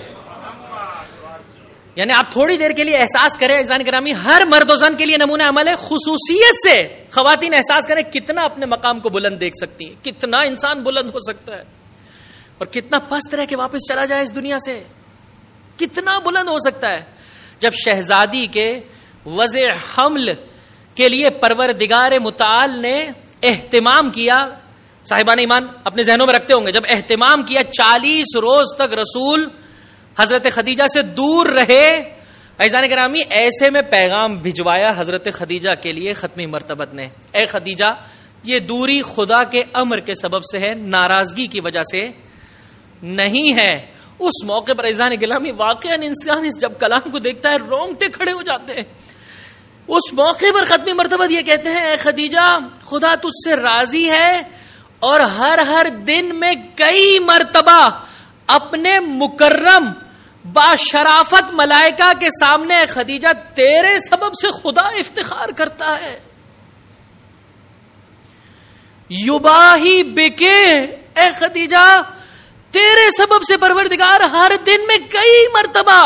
[SPEAKER 1] یعنی آپ تھوڑی دیر کے لیے احساس کریں عزیزان گرامی، ہر مرد و زن کے لیے نمونہ عمل ہے. خصوصیت سے خواتین احساس کریں کتنا اپنے مقام کو بلند دیکھ سکتی ہیں، کتنا انسان بلند ہو سکتا ہے اور کتنا پست رہ کے واپس چلا جائے اس دنیا سے، کتنا بلند ہو سکتا ہے. جب شہزادی کے وضع حمل کے لیے پروردگار متعال نے اہتمام کیا، صاحبان ایمان اپنے ذہنوں میں رکھتے ہوں گے، جب اہتمام کیا چالیس روز تک رسول حضرت خدیجہ سے دور رہے. عزیزان گرامی ایسے میں پیغام بھجوایا حضرت خدیجہ کے لیے ختمی مرتبت نے، اے خدیجہ یہ دوری خدا کے امر کے سبب سے ہے، ناراضگی کی وجہ سے نہیں ہے. اس موقع پر عزیزان گرامی واقعا انسان اس جب کلام کو دیکھتا ہے رونگٹے کھڑے ہو جاتے ہیں. اس موقع پر ختمی مرتبت یہ کہتے ہیں، اے خدیجہ خدا تجھ سے راضی ہے اور ہر ہر دن میں کئی مرتبہ اپنے مکرم باشرافت ملائکہ کے سامنے اے خدیجہ تیرے سبب سے خدا افتخار کرتا ہے. یباہی بکے، اے خدیجہ تیرے سبب سے پروردگار ہر دن میں کئی مرتبہ.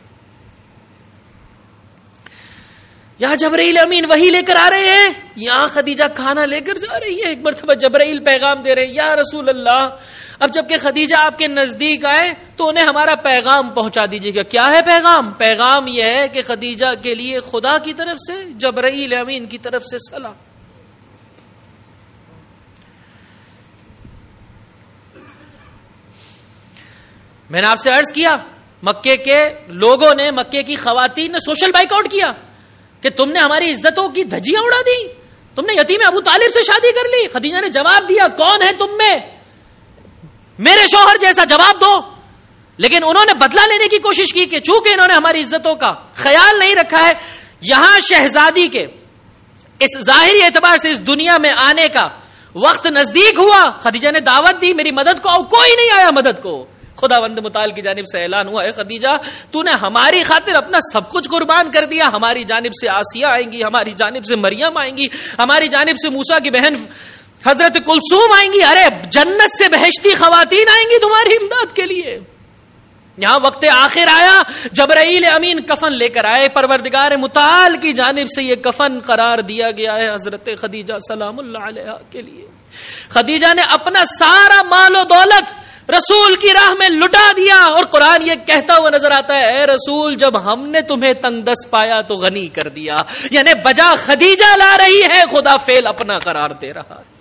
[SPEAKER 1] یہاں جبرائیل امین وحی لے کر آ رہے ہیں، یہاں خدیجہ کھانا لے کر جا رہی ہے. ایک مرتبہ جبرائیل پیغام دے رہے ہیں، یا رسول اللہ اب جب کہ خدیجہ آپ کے نزدیک آئے تو انہیں ہمارا پیغام پہنچا دیجیے گا. کیا ہے پیغام؟ پیغام یہ ہے کہ خدیجہ کے لیے خدا کی طرف سے، جبرائیل امین کی طرف سے سلام. میں نے آپ سے عرض کیا مکے کے لوگوں نے، مکے کی خواتین نے سوشل بائیک آؤٹ کیا کہ تم نے ہماری عزتوں کی دھجیاں اڑا دی، تم نے یتیم ابو طالب سے شادی کر لی. خدیجہ نے جواب دیا، کون ہے تم میں میرے شوہر جیسا، جواب دو. لیکن انہوں نے بدلہ لینے کی کوشش کی کہ چونکہ انہوں نے ہماری عزتوں کا خیال نہیں رکھا ہے. یہاں شہزادی کے اس ظاہری اعتبار سے اس دنیا میں آنے کا وقت نزدیک ہوا. خدیجہ نے دعوت دی میری مدد کو، اور کوئی نہیں آیا مدد کو. خداوند متعال کی جانب سے اعلان ہوا، اے خدیجہ تو نے ہماری خاطر اپنا سب کچھ قربان کر دیا، ہماری جانب سے آسیہ آئیں گی، ہماری جانب سے مریم آئیں گی، ہماری جانب سے موسیٰ کی بہن حضرت کلثوم آئیں گی، ارے جنت سے بہشتی خواتین آئیں گی تمہاری امداد کے لیے۔ یہاں وقت آخر آیا، جبرائیل امین کفن لے کر آئے، پروردگار متعال کی جانب سے یہ کفن قرار دیا گیا ہے حضرت خدیجہ سلام اللہ علیہا کے لیے۔ خدیجہ نے اپنا سارا مال و دولت رسول کی راہ میں لٹا دیا، اور قرآن یہ کہتا ہوا نظر آتا ہے، اے رسول جب ہم نے تمہیں تنگ دست پایا تو غنی کر دیا، یعنی بجا خدیجہ لا رہی ہے، خدا فعل اپنا قرار دے رہا ہے۔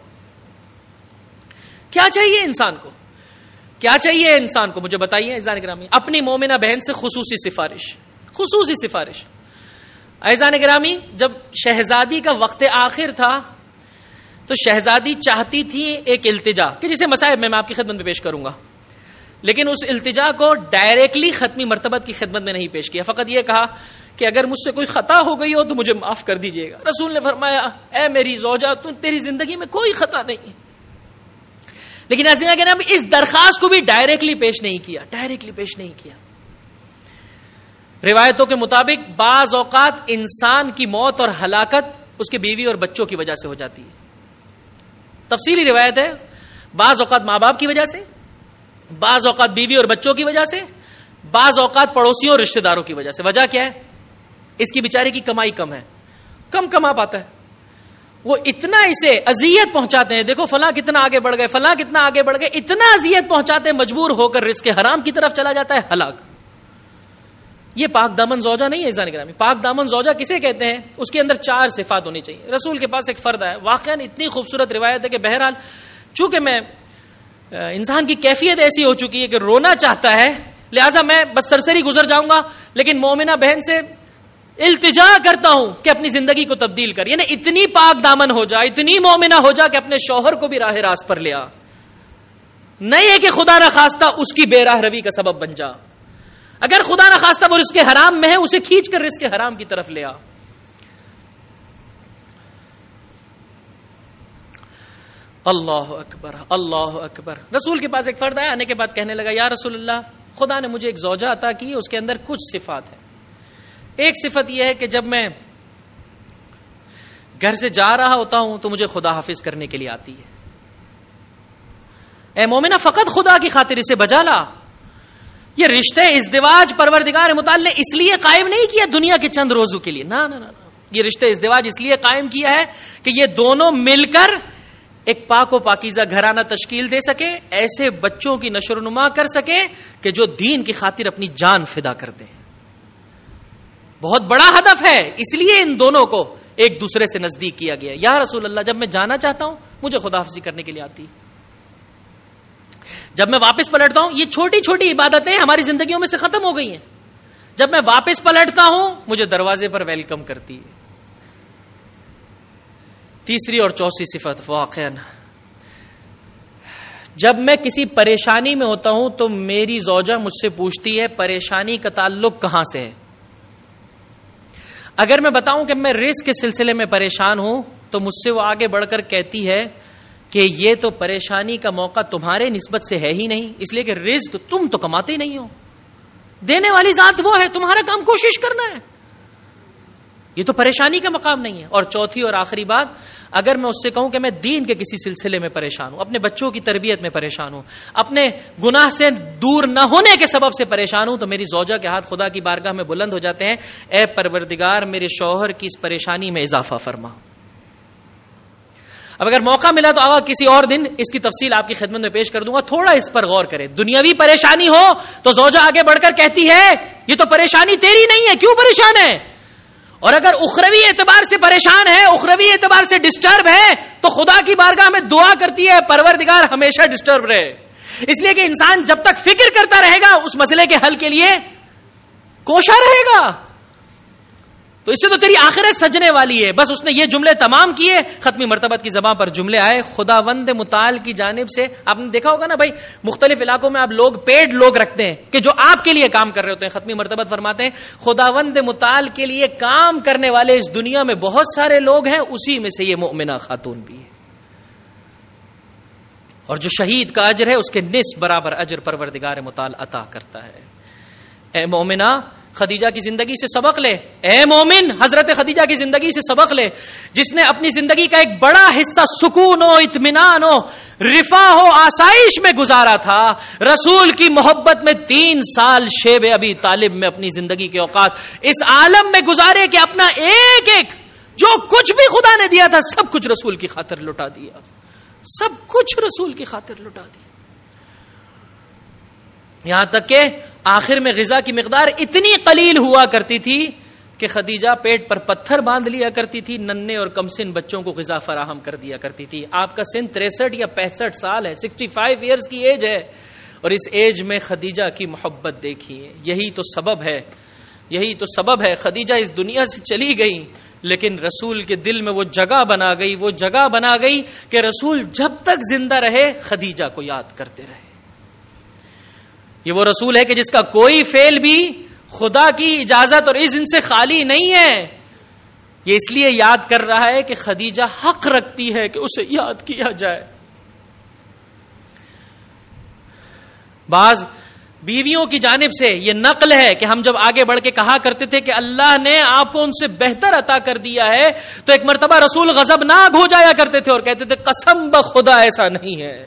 [SPEAKER 1] کیا چاہیے انسان کو، کیا چاہیے انسان کو، مجھے بتائیے عزیزان گرامی۔ اپنی مومنہ بہن سے خصوصی سفارش، خصوصی سفارش۔ عزیزان گرامی، جب شہزادی کا وقت آخر تھا تو شہزادی چاہتی تھی ایک التجا کہ جسے مصائب میں میں آپ کی خدمت میں پیش کروں گا، لیکن اس التجا کو ڈائریکٹلی ختمی مرتبت کی خدمت میں نہیں پیش کیا، فقط یہ کہا کہ اگر مجھ سے کوئی خطا ہو گئی ہو تو مجھے معاف کر دیجیے گا۔ رسول نے فرمایا، اے میری زوجہ تو تیری زندگی میں کوئی خطا نہیں ہے، لیکن عزیزان گرامی اس درخواست کو بھی ڈائریکٹلی پیش نہیں کیا، ڈائریکٹلی پیش نہیں کیا۔ روایتوں کے مطابق بعض اوقات انسان کی موت اور ہلاکت اس کے بیوی اور بچوں کی وجہ سے ہو جاتی ہے، تفصیلی روایت ہے، بعض اوقات ماں باپ کی وجہ سے، بعض اوقات بیوی اور بچوں کی وجہ سے، بعض اوقات پڑوسیوں اور رشتہ داروں کی وجہ سے۔ وجہ کیا ہے؟ اس کی بیچارے کی کمائی کم ہے، کم کما پاتا ہے، وہ اتنا اسے اذیت پہنچاتے ہیں، دیکھو فلاں کتنا آگے بڑھ گئے، فلاں کتنا آگے بڑھ گئے، اتنا اذیت پہنچاتے ہیں، مجبور ہو کر رزق حرام کی طرف چلا جاتا ہے، ہلاک۔ یہ پاک دامن زوجہ نہیں ہے عزیزان گرامی۔ پاک دامن زوجہ کسے کہتے ہیں؟ اس کے اندر چار صفات ہونی چاہیے۔ رسول کے پاس ایک فرد ہے، واقعاً اتنی خوبصورت روایت ہے کہ بہرحال چونکہ میں انسان کی کیفیت ایسی ہو چکی ہے کہ رونا چاہتا ہے، لہٰذا میں بس سرسری گزر جاؤں گا، لیکن مومنہ بہن سے التجا کرتا ہوں کہ اپنی زندگی کو تبدیل کر، یعنی اتنی پاک دامن ہو جا، اتنی مومنہ ہو جا کہ اپنے شوہر کو بھی راہ راست پر لے آ، نہیں ہے کہ خدا نہ خواستہ اس کی بے راہ روی کا سبب بن جا، اگر خدا نہ خواستہ وہ رزق حرام میں ہے اسے کھینچ کر رزق حرام کی طرف لے آ۔ اللہ اکبر، اللہ اکبر۔ رسول کے پاس ایک فرد آیا، آنے کے بعد کہنے لگا، یا رسول اللہ خدا نے مجھے ایک زوجہ عطا کی، اس کے اندر کچھ صفات ہیں۔ ایک صفت یہ ہے کہ جب میں گھر سے جا رہا ہوتا ہوں تو مجھے خدا حافظ کرنے کے لیے آتی ہے۔ اے مومنہ فقط خدا کی خاطر اسے بجا لا۔ یہ رشتے ازدواج پروردگار متعال نے اس لیے قائم نہیں کیا دنیا کے چند روزوں کے لیے، نہ نہ نہ، یہ رشتے ازدواج اس لیے قائم کیا ہے کہ یہ دونوں مل کر ایک پاک و پاکیزہ گھرانہ تشکیل دے سکے، ایسے بچوں کی نشو و نما کر سکے کہ جو دین کی خاطر اپنی جان فدا کر دیں۔ بہت بڑا ہدف ہے، اس لیے ان دونوں کو ایک دوسرے سے نزدیک کیا گیا۔ یا رسول اللہ جب میں جانا چاہتا ہوں مجھے خدا حافظی کرنے کے لیے آتی، جب میں واپس پلٹتا ہوں، یہ چھوٹی چھوٹی عبادتیں ہماری زندگیوں میں سے ختم ہو گئی ہیں، جب میں واپس پلٹتا ہوں مجھے دروازے پر ویلکم کرتی ہے۔ تیسری اور چوتھی صفت، واقعاً جب میں کسی پریشانی میں ہوتا ہوں تو میری زوجہ مجھ سے پوچھتی ہے پریشانی کا تعلق کہاں سے ہے۔ اگر میں بتاؤں کہ میں رزق کے سلسلے میں پریشان ہوں تو مجھ سے وہ آگے بڑھ کر کہتی ہے کہ یہ تو پریشانی کا موقع تمہارے نسبت سے ہے ہی نہیں، اس لیے کہ رزق تم تو کماتے ہی نہیں ہو، دینے والی ذات وہ ہے، تمہارا کام کوشش کرنا ہے، یہ تو پریشانی کا مقام نہیں ہے۔ اور چوتھی اور آخری بات، اگر میں اس سے کہوں کہ میں دین کے کسی سلسلے میں پریشان ہوں، اپنے بچوں کی تربیت میں پریشان ہوں، اپنے گناہ سے دور نہ ہونے کے سبب سے پریشان ہوں، تو میری زوجہ کے ہاتھ خدا کی بارگاہ میں بلند ہو جاتے ہیں، اے پروردگار میرے شوہر کی اس پریشانی میں اضافہ فرما۔ اب اگر موقع ملا تو آگا کسی اور دن اس کی تفصیل آپ کی خدمت میں پیش کر دوں گا، تھوڑا اس پر غور کریں۔ دنیاوی پریشانی ہو تو زوجہ آگے بڑھ کر کہتی ہے یہ تو پریشانی تیری نہیں ہے، کیوں پریشان ہے؟ اور اگر اخروی اعتبار سے پریشان ہے، اخروی اعتبار سے ڈسٹرب ہے، تو خدا کی بارگاہ میں دعا کرتی ہے پروردگار ہمیشہ ڈسٹرب رہے، اس لیے کہ انسان جب تک فکر کرتا رہے گا اس مسئلے کے حل کے لیے کوشاں رہے گا، تو اس سے تو تیری آخرت سجنے والی ہے۔ بس اس نے یہ جملے تمام کیے، ختمی مرتبت کی زبان پر جملے آئے خداوند متعال کی جانب سے۔ آپ نے دیکھا ہوگا نا بھائی، مختلف علاقوں میں آپ لوگ پیڈ لوگ رکھتے ہیں کہ جو آپ کے لیے کام کر رہے ہوتے ہیں، ختمی مرتبت فرماتے ہیں خداوند متعال کے لیے کام کرنے والے اس دنیا میں بہت سارے لوگ ہیں، اسی میں سے یہ مومنہ خاتون بھی ہے۔ اور جو شہید کا اجر ہے اس کے نصف برابر اجر پروردگار متعال عطا کرتا ہے۔ اے مومنہ خدیجہ کی زندگی سے سبق لے، اے مومن حضرت خدیجہ کی زندگی سے سبق لے، جس نے اپنی زندگی کا ایک بڑا حصہ سکون ہو، اطمینان ہو، رفاہ ہو، آسائش میں گزارا تھا۔ رسول کی محبت میں تین سال شیب ابی طالب میں اپنی زندگی کے اوقات اس عالم میں گزارے کہ اپنا ایک ایک جو کچھ بھی خدا نے دیا تھا سب کچھ رسول کی خاطر لٹا دیا، سب کچھ رسول کی خاطر لٹا دیا، یہاں تک کہ آخر میں غذا کی مقدار اتنی قلیل ہوا کرتی تھی کہ خدیجہ پیٹ پر پتھر باندھ لیا کرتی تھی، ننھے اور کمسن بچوں کو غذا فراہم کر دیا کرتی تھی۔ آپ کا سن تریسٹھ یا پینسٹھ سال ہے، سکسٹی فائیو ایئرز کی ایج ہے، اور اس ایج میں خدیجہ کی محبت دیکھیے۔ یہی تو سبب ہے، یہی تو سبب ہے خدیجہ اس دنیا سے چلی گئی، لیکن رسول کے دل میں وہ جگہ بنا گئی، وہ جگہ بنا گئی کہ رسول جب تک زندہ رہے خدیجہ کو یاد کرتے رہے۔ یہ وہ رسول ہے کہ جس کا کوئی فعل بھی خدا کی اجازت اور اذن سے خالی نہیں ہے۔ یہ اس لیے یاد کر رہا ہے کہ خدیجہ حق رکھتی ہے کہ اسے یاد کیا جائے۔ بعض بیویوں کی جانب سے یہ نقل ہے کہ ہم جب آگے بڑھ کے کہا کرتے تھے کہ اللہ نے آپ کو ان سے بہتر عطا کر دیا ہے، تو ایک مرتبہ رسول غضبناک ہو جایا کرتے تھے اور کہتے تھے قسم بخدا ایسا نہیں ہے۔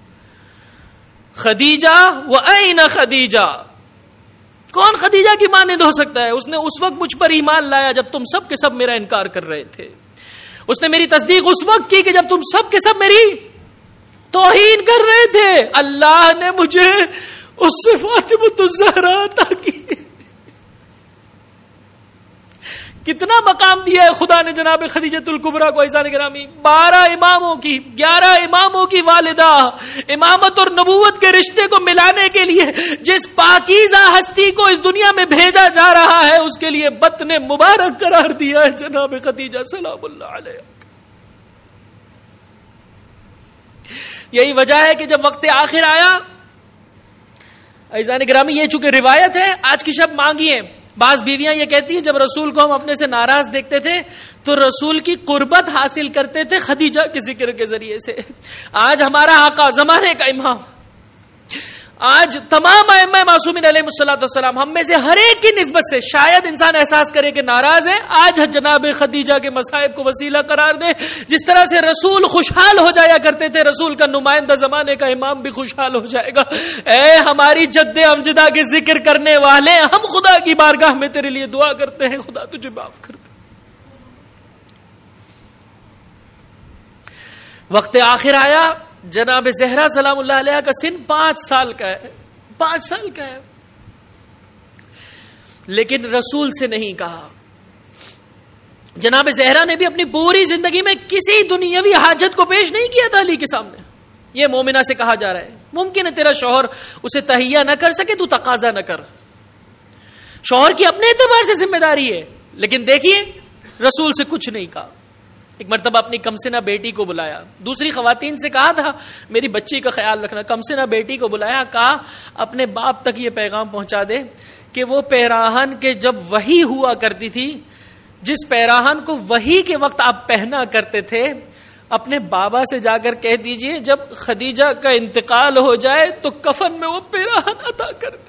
[SPEAKER 1] خدیجہ و این خدیجہ، کون خدیجہ کی مانند ہو سکتا ہے؟ اس نے اس وقت مجھ پر ایمان لایا جب تم سب کے سب میرا انکار کر رہے تھے، اس نے میری تصدیق اس وقت کی کہ جب تم سب کے سب میری توہین کر رہے تھے۔ اللہ نے مجھے اس سے فاطمۃ الزہرا عطا کی۔ کتنا مقام دیا ہے خدا نے جناب خدیجۃ الکبریٰ کو عزیزان گرامی، بارہ اماموں کی، گیارہ اماموں کی والدہ، امامت اور نبوت کے رشتے کو ملانے کے لیے جس پاکیزہ ہستی کو اس دنیا میں بھیجا جا رہا ہے اس کے لیے بطن مبارک قرار دیا ہے جناب خدیجہ سلام اللہ علیہ۔ یہی وجہ ہے کہ جب وقت آخر آیا، عزیزان گرامی یہ چونکہ روایت ہے، آج کی شب مانگیے، بعض بیویاں یہ کہتی ہیں جب رسول کو ہم اپنے سے ناراض دیکھتے تھے تو رسول کی قربت حاصل کرتے تھے خدیجہ کے ذکر کے ذریعے سے۔ آج ہمارا آقا، زمانے کا امام، آج تمام ائمہ معصومین علیہ الصلوۃ والسلام ہم میں سے ہر ایک کی نسبت سے شاید انسان احساس کرے کہ ناراض ہے، آج جناب خدیجہ کے مصائب کو وسیلہ قرار دے۔ جس طرح سے رسول خوشحال ہو جایا کرتے تھے، رسول کا نمائندہ زمانے کا امام بھی خوشحال ہو جائے گا۔ اے ہماری جد امجدہ کے ذکر کرنے والے، ہم خدا کی بارگاہ میں تیرے لیے دعا کرتے ہیں، خدا تجھے معاف کر دے۔ وقت آخر آیا، جناب زہرا سلام اللہ علیہ کا سن پانچ سال کا ہے، پانچ سال کا ہے، لیکن رسول سے نہیں کہا۔ جناب زہرا نے بھی اپنی پوری زندگی میں کسی دنیاوی حاجت کو پیش نہیں کیا تھا علی کے سامنے۔ یہ مومنہ سے کہا جا رہا ہے، ممکن ہے تیرا شوہر اسے تہیہ نہ کر سکے، تو تقاضا نہ کر، شوہر کی اپنے اعتبار سے ذمہ داری ہے، لیکن دیکھیے رسول سے کچھ نہیں کہا۔ ایک مرتبہ اپنی کمسنہ بیٹی کو بلایا، دوسری خواتین سے کہا تھا میری بچی کا خیال رکھنا، کمسنہ بیٹی کو بلایا، کہا اپنے باپ تک یہ پیغام پہنچا دے کہ وہ پیراہن کے جب وحی ہوا کرتی تھی، جس پیراہن کو وحی کے وقت آپ پہنا کرتے تھے، اپنے بابا سے جا کر کہہ دیجئے جب خدیجہ کا انتقال ہو جائے تو کفن میں وہ پیراہن عطا کر دے۔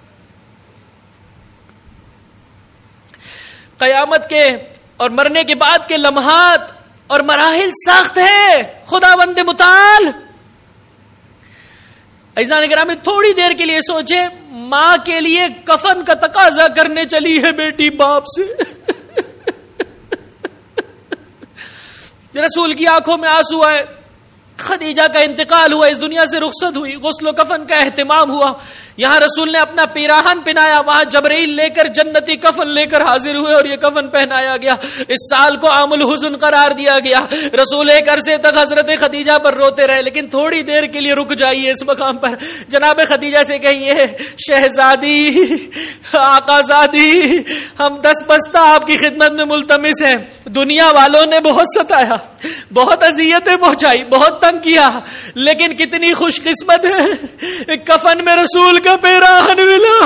[SPEAKER 1] قیامت کے اور مرنے کے بعد کے لمحات اور مراحل سخت ہے، خدا بند متعال۔ عزیزان گرامی تھوڑی دیر کے لیے سوچیں، ماں کے لیے کفن کا تقاضا کرنے چلی ہے بیٹی باپ سے۔ رسول کی آنکھوں میں آنسو آئے، خدیجہ کا انتقال ہوا، اس دنیا سے رخصت ہوئی، غسل و کفن کا اہتمام ہوا، یہاں رسول نے اپنا پیراہن پہنایا، وہاں جبرائیل لے کر جنتی کفن لے کر حاضر ہوئے اور یہ کفن پہنایا گیا، اس سال کو عام الحزن قرار دیا گیا۔ رسول ایک عرصے تک حضرت خدیجہ پر روتے رہے، لیکن تھوڑی دیر کے لیے رک جائیے اس مقام پر، جناب خدیجہ سے کہیے شہزادی، آقازادی، ہم دس بستہ آپ کی خدمت میں ملتمس ہیں، دنیا والوں نے بہت ستایا، بہت اذیتیں پہنچائی، بہت تنگ کیا، لیکن کتنی خوش قسمت ہے کفن میں رسول کا پیراہن ملا۔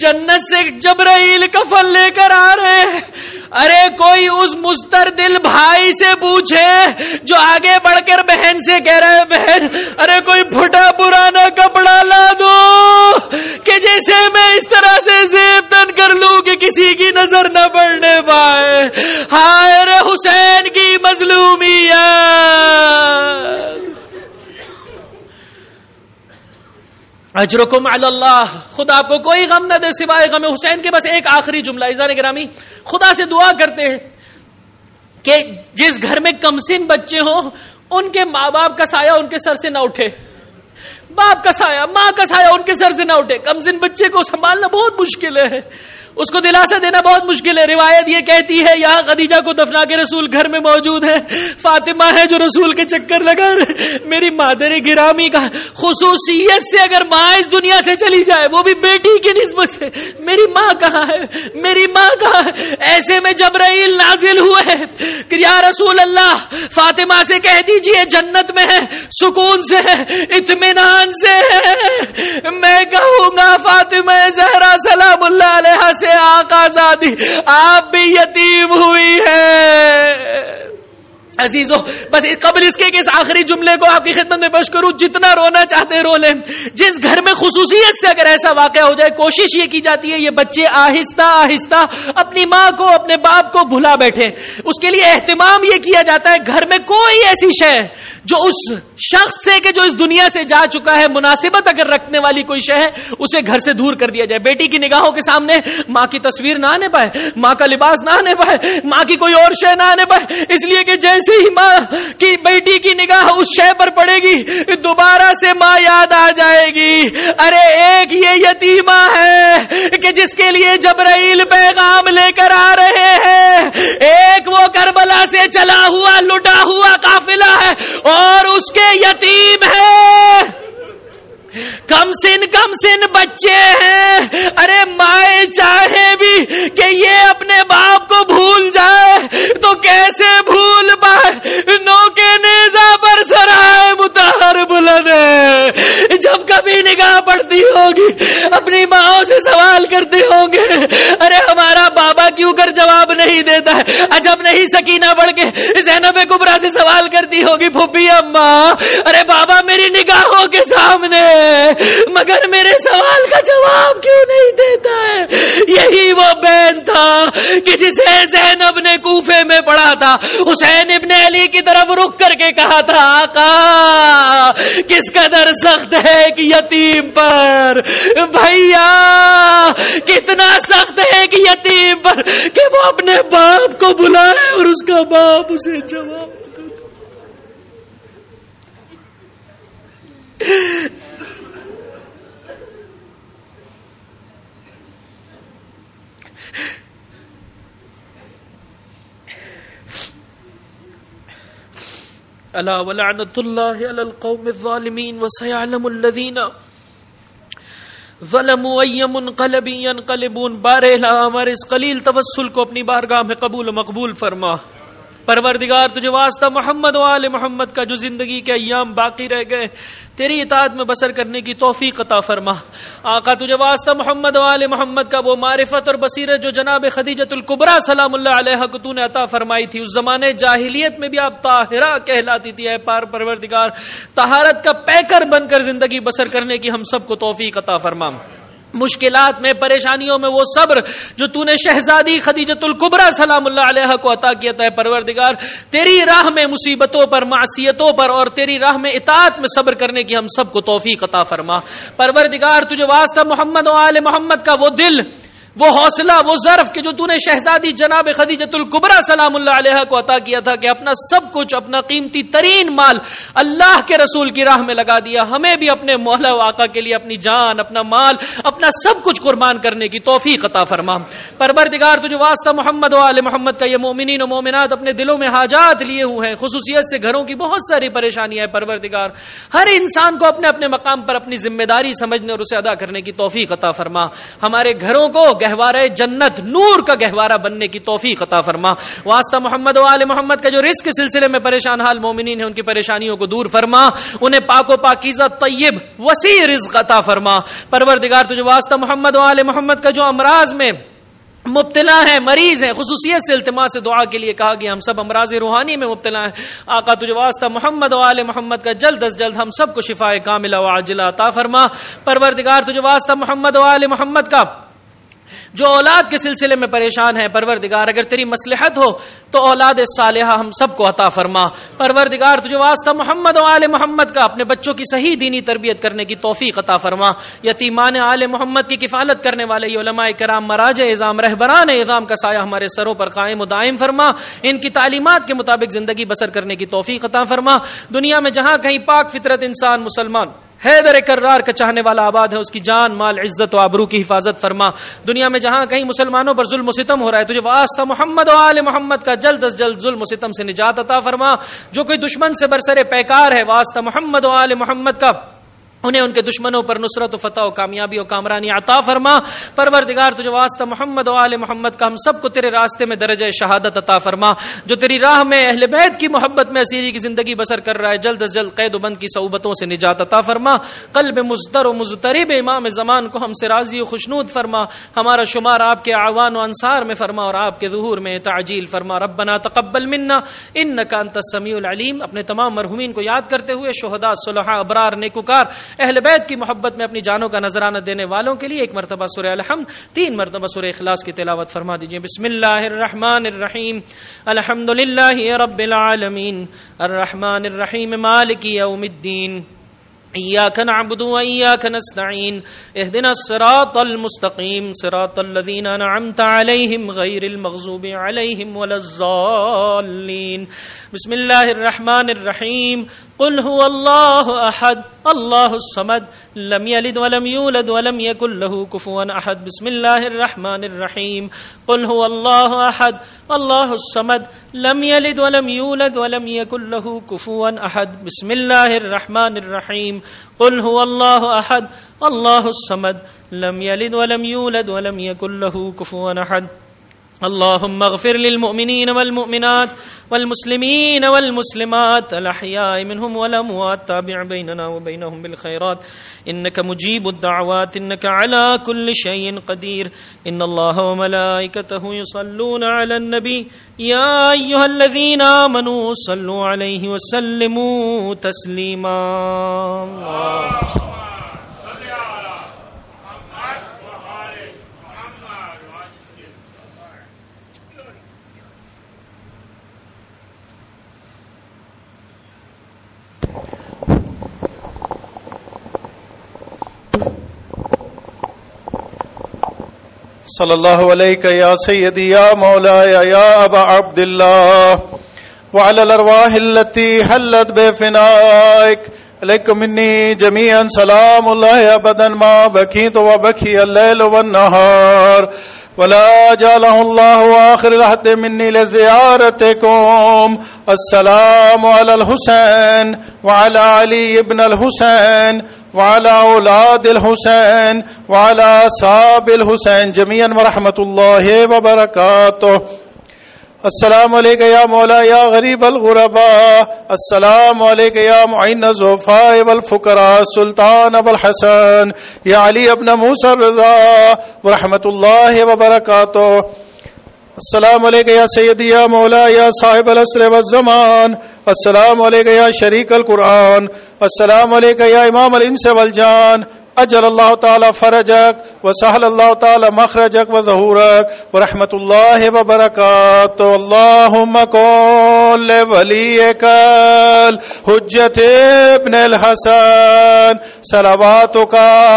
[SPEAKER 1] جنت سے جبرائیل کفن لے کر آ رہے ہیں. ارے کوئی اس مستردل بھائی سے پوچھے جو آگے بڑھ کر بہن سے کہہ رہا ہے بہن ارے کوئی پھٹا پرانا کپڑا لا دو کہ جیسے میں اس طرح سے زیب تن کر لوں کہ کسی کی نظر نہ پڑنے پائے. ہائے رے حسین کی مظلومیت. اجرکم علی اللہ. خدا آپ کو کوئی غم نہ دے سوائے غم حسین کے. بس ایک آخری جملہ عزیزان گرامی, خدا سے دعا کرتے ہیں کہ جس گھر میں کمسن بچے ہوں ان کے ماں باپ کا سایہ ان کے سر سے نہ اٹھے. باپ کا سایہ ماں کا سایہ ان کے سر سے نہ اٹھے. کمسن بچے کو سنبھالنا بہت مشکل ہے, اس کو دلاسا دینا بہت مشکل ہے. روایت یہ کہتی ہے یہاں خدیجہ کو دفنا کے رسول گھر میں موجود ہے, فاطمہ ہے جو رسول کے چکر لگا رہے. میری مادر گرامی کا خصوصیت سے اگر ماں اس دنیا سے چلی جائے وہ بھی بیٹی کی نسبت سے, میری ماں کہاں ہے, میری ماں کہاں ہے. ایسے میں جبرائیل نازل ہوئے کہ یا رسول اللہ فاطمہ سے کہہ دیجئے جنت میں ہے, سکون سے ہے, اطمینان سے ہے. میں کہوں گا فاطمہ زہرا سلام اللہ علیہ سے آقا زادی آپ بھی یتیم ہوئی ہے. عزیزو بس قبل اس کے کہ اس آخری جملے کو آپ کی خدمت میں پیش کروں, جتنا رونا چاہتے رو لیں. جس گھر میں خصوصیت سے اگر ایسا واقعہ ہو جائے کوشش یہ کی جاتی ہے یہ بچے آہستہ آہستہ اپنی ماں کو اپنے باپ کو بھلا بیٹھے. اس کے لیے اہتمام یہ کیا جاتا ہے گھر میں کوئی ایسی شے جو اس شخص سے کہ جو اس دنیا سے جا چکا ہے مناسبت اگر رکھنے والی کوئی شے ہے اسے گھر سے دور کر دیا جائے. بیٹی کی نگاہوں کے سامنے ماں کی تصویر نہ آنے پائے, ماں کا لباس نہ آنے پائے, ماں کی کوئی اور شے نہ آنے پائے. اس لیے کہ جیسے ہی ماں کی بیٹی کی نگاہ اس شے پر پڑے گی دوبارہ سے ماں یاد آ جائے گی. ارے ایک یہ یتیمہ ہے کہ جس کے لیے جبرائیل پیغام لے کر آ رہے ہیں, ایک وہ کربلا سے چلا ہوا لٹا ہوا قافلہ ہے اور اس کے یتیم ہے, کم سن کم سن بچے ہیں. ارے مائیں چاہے بھی کہ یہ اپنے باپ کو بھول جائے تو کیسے بھول پائے. نو کے نیزہ پر سرائے مطہر بلند ہے. جب کبھی نگاہ پڑتی ہوگی اپنی ماں سے سوال کرتے ہوں گے ارے ہمارا بابا کیوں کر جواب نہیں دیتا ہے. عجب نہیں سکینہ بڑھ کے زینب کبریٰ سے سوال کرتی ہوگی پھوپھی اماں ارے بابا میری نگاہوں کے سامنے مگر میرے سوال کا جواب کیوں نہیں دیتا ہے. یہی وہ بہن تھا کہ جسے زینب نے کوفے میں پڑھا تھا. حسین ابن علی کی طرف رخ کر کے کہا تھا آقا کس قدر سخت ہے کہ یتیم پر, بھیا کتنا سخت ہے کہ یتیم پر کہ وہ اپنے باپ کو بلائے اور اس کا باپ اسے جواب الا ولعنت اللہ علی القوم الظالمین وسيعلم الذین ظلموا ای منقلب ینقلبون. بارہا ہمارے اس قلیل توسل کو اپنی بارگاہ میں قبول و مقبول فرما. پروردگار تجھے واسطہ محمد و آل محمد کا جو زندگی کے ایام باقی رہ گئے تیری اطاعت میں بسر کرنے کی توفیق عطا فرما. آقا تجھے واسطہ محمد و آل محمد کا وہ معرفت اور بصیرت جو جناب خدیجۃ الکبریٰ سلام اللہ علیہا کو تو نے عطا فرمائی تھی. اس زمانے جاہلیت میں بھی آپ طاہرہ کہلاتی تھی. اے پار پروردگار طہارت کا پیکر بن کر زندگی بسر کرنے کی ہم سب کو توفیق عطا فرما. مشکلات میں پریشانیوں میں وہ صبر جو تو نے شہزادی خدیجۃ الکبریٰ سلام اللہ علیہا کو عطا کیا تھا. پروردگار تیری راہ میں مصیبتوں پر معصیتوں پر اور تیری راہ میں اطاعت میں صبر کرنے کی ہم سب کو توفیق عطا فرما. پروردگار تجھے واسطہ محمد و آل محمد کا وہ دل وہ حوصلہ وہ ظرف کہ جو تو نے شہزادی جناب خدیجۃ الکبریٰ سلام اللہ علیہا کو عطا کیا تھا کہ اپنا سب کچھ اپنا قیمتی ترین مال اللہ کے رسول کی راہ میں لگا دیا. ہمیں بھی اپنے مولا و آقا کے لیے اپنی جان اپنا مال اپنا سب کچھ قربان کرنے کی توفیق عطا فرما. پروردگار تجھے واسطہ محمد و آل محمد کا یہ مومنین و مومنات اپنے دلوں میں حاجات لیے ہوئے ہیں, خصوصیت سے گھروں کی بہت ساری پریشانیاں ہیں. پروردگار ہر انسان کو اپنے اپنے مقام پر اپنی ذمہ داری سمجھنے اور اسے ادا کرنے کی توفیق عطا فرما. ہمارے گھروں کو گہوارے جنت نور کا گہوارہ بننے کی توفیق عطا فرما. واسطہ محمد و آل محمد کا جو رزق کے سلسلے میں پریشان حال مومنین ہیں ان کی پریشانیوں کو دور فرما, انہیں پاک و پاکیزہ طیب وسیع رزق عطا فرما. پروردگار تجھے واسطہ محمد و آل محمد کا جو امراض میں مبتلا ہے, مریض ہیں, خصوصیت سے التماس دعا کے لیے کہا گیا ہم سب امراض روحانی میں مبتلا ہیں. آقا تجھے واسطہ محمد و آل محمد کا جلد از جلد ہم سب کو شفاء کاملہ و عاجلہ عطا فرما. پروردگار تجھے واسطہ محمد و آل محمد کا جو اولاد کے سلسلے میں پریشان ہے, پروردگار اگر تیری مصلحت ہو تو اولاد صالحہ ہم سب کو عطا فرما. پروردگار تجھے واسطہ محمد و آل محمد کا اپنے بچوں کی صحیح دینی تربیت کرنے کی توفیق عطا فرما. یتیمان آل محمد کی کفالت کرنے والے علماء کرام, مراجع اعظام, رہبران اعظام کا سایہ ہمارے سروں پر قائم و دائم فرما. ان کی تعلیمات کے مطابق زندگی بسر کرنے کی توفیق عطا فرما. دنیا میں جہاں کہیں پاک فطرت انسان مسلمان حیدر کرار کا چاہنے والا آباد ہے, اس کی جان, مال, عزت و آبرو کی حفاظت فرما. دنیا میں جہاں کہیں مسلمانوں پر ظلم و ستم ہو رہا ہے, تجھے واسطہ محمد و آل محمد کا جلد از جلد ظلم و ستم سے نجات عطا فرما. جو کوئی دشمن سے برسر پیکار ہے, واسطہ محمد و آل محمد کا انہیں ان کے دشمنوں پر نصرت و فتح و کامیابی و کامرانی عطا فرما. پروردگار تجھے واسطہ محمد و آل محمد کا ہم سب کو تیرے راستے میں درجہ شہادت عطا فرما. جو تیری راہ میں اہل بیت کی محبت میں اسیری کی زندگی بسر کر رہا ہے, جلد از جلد قید و بند کی صعوبتوں سے نجات عطا فرما. قلب مزدر و مضطرب امام زمان کو ہم سے راضی و خوشنود فرما. ہمارا شمار آپ کے اعوان و انصار میں فرما اور آپ کے ظہور میں تعجیل فرما. ربنا تقبل منا انک انت السمیع العلیم. اپنے تمام مرحومین کو یاد کرتے ہوئے شہداء, صلحاء, ابرار, نیکوکار, اہل بیت کی محبت میں اپنی جانوں کا نذرانہ دینے والوں کے لیے ایک مرتبہ سورہ الحمد, تین مرتبہ سورہ اخلاص کی تلاوت فرما دیجیے. بسم اللہ الرحمن الرحیم. الحمد للہ رب العالمین الرحمن الرحیم مالک یوم الدین. إياك نعبد وإياك نستعين اهدنا الصراط المستقيم صراط الذين أنعمت عليهم غير المغضوب عليهم ولا الضالين. بسم الله الرحمن الرحيم. قل هو الله أحد الله الصمد لم يلد ولم يولد ولم يكن له كفوا أحد. بسم الله الرحمن الرحيم. قل هو الله أحد الله الصمد لم يلد ولم يولد ولم يكن له كفوا أحد. بسم الله الرحمن الرحيم. قل هو الله أحد الله الصمد لم يلد ولم يولد ولم يكن له كفوا أحد. اللهم اغفر للمؤمنين والمؤمنات والمسلمين والمسلمات الأحياء منهم والأموات. تابع بيننا وبينهم بالخيرات إنك مجيب الدعوات إنك على كل شيء قدير. إن الله وملائكته يصلون على النبي يا أيها الذين آمنوا صلوا عليه وسلموا تسليما.
[SPEAKER 2] صلی اللہ علیہ یا سیدی یا مولایا یا ابا عبداللہ وعلى الارواح التي حلت بفنائك علیکم منی جميعا سلام اللہ ابدا ما بکیت وبکی اللیل والنہار ولا جعله الله آخر العهد مني لزيارتكم. السلام على الحسين وعلى علي بن الحسين وعلى أولاد الحسين وعلى أصحاب الحسين جميعا ورحمة الله وبركاته. السلام علیکم یا مولا یا غریب الغرباء. السلام علیکم یا معین الضعفاء والفقراء. سلطان ابو الحسن یا علی ابن موسی الرضا ورحمۃ اللہ وبرکاتہ. السلام علیکم یا سیدی یا مولا یا صاحب العصر والزمان. السلام علیکم یا شریک القرآن. السلام علیکم یا امام الانس والجان. اجل اللہ تعالی فرجک وسهل اللہ تعالی مخرجک وظہورک ورحمۃ اللہ وبرکاتہ. اللہم کن لولیک الحجۃ ابن الحسن صلواتک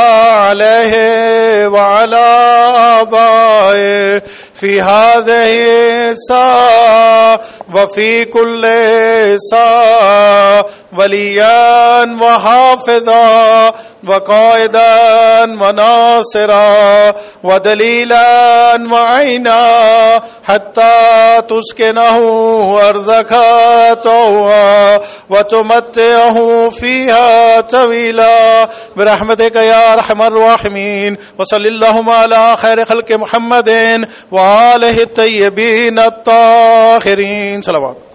[SPEAKER 2] علیہ وعلی آبائہ فی هذه الساعة وفی کل ساعة ولیاً وحافظا وقائدا وناصرا ودليلا وعينا حتى تسكنه أرضك طوعا وتمتعه فيها طويلا برحمتك يا أرحم الراحمين. وصل اللهم على خير خلق محمد وآله الطيبين الطاهرين. صلوات.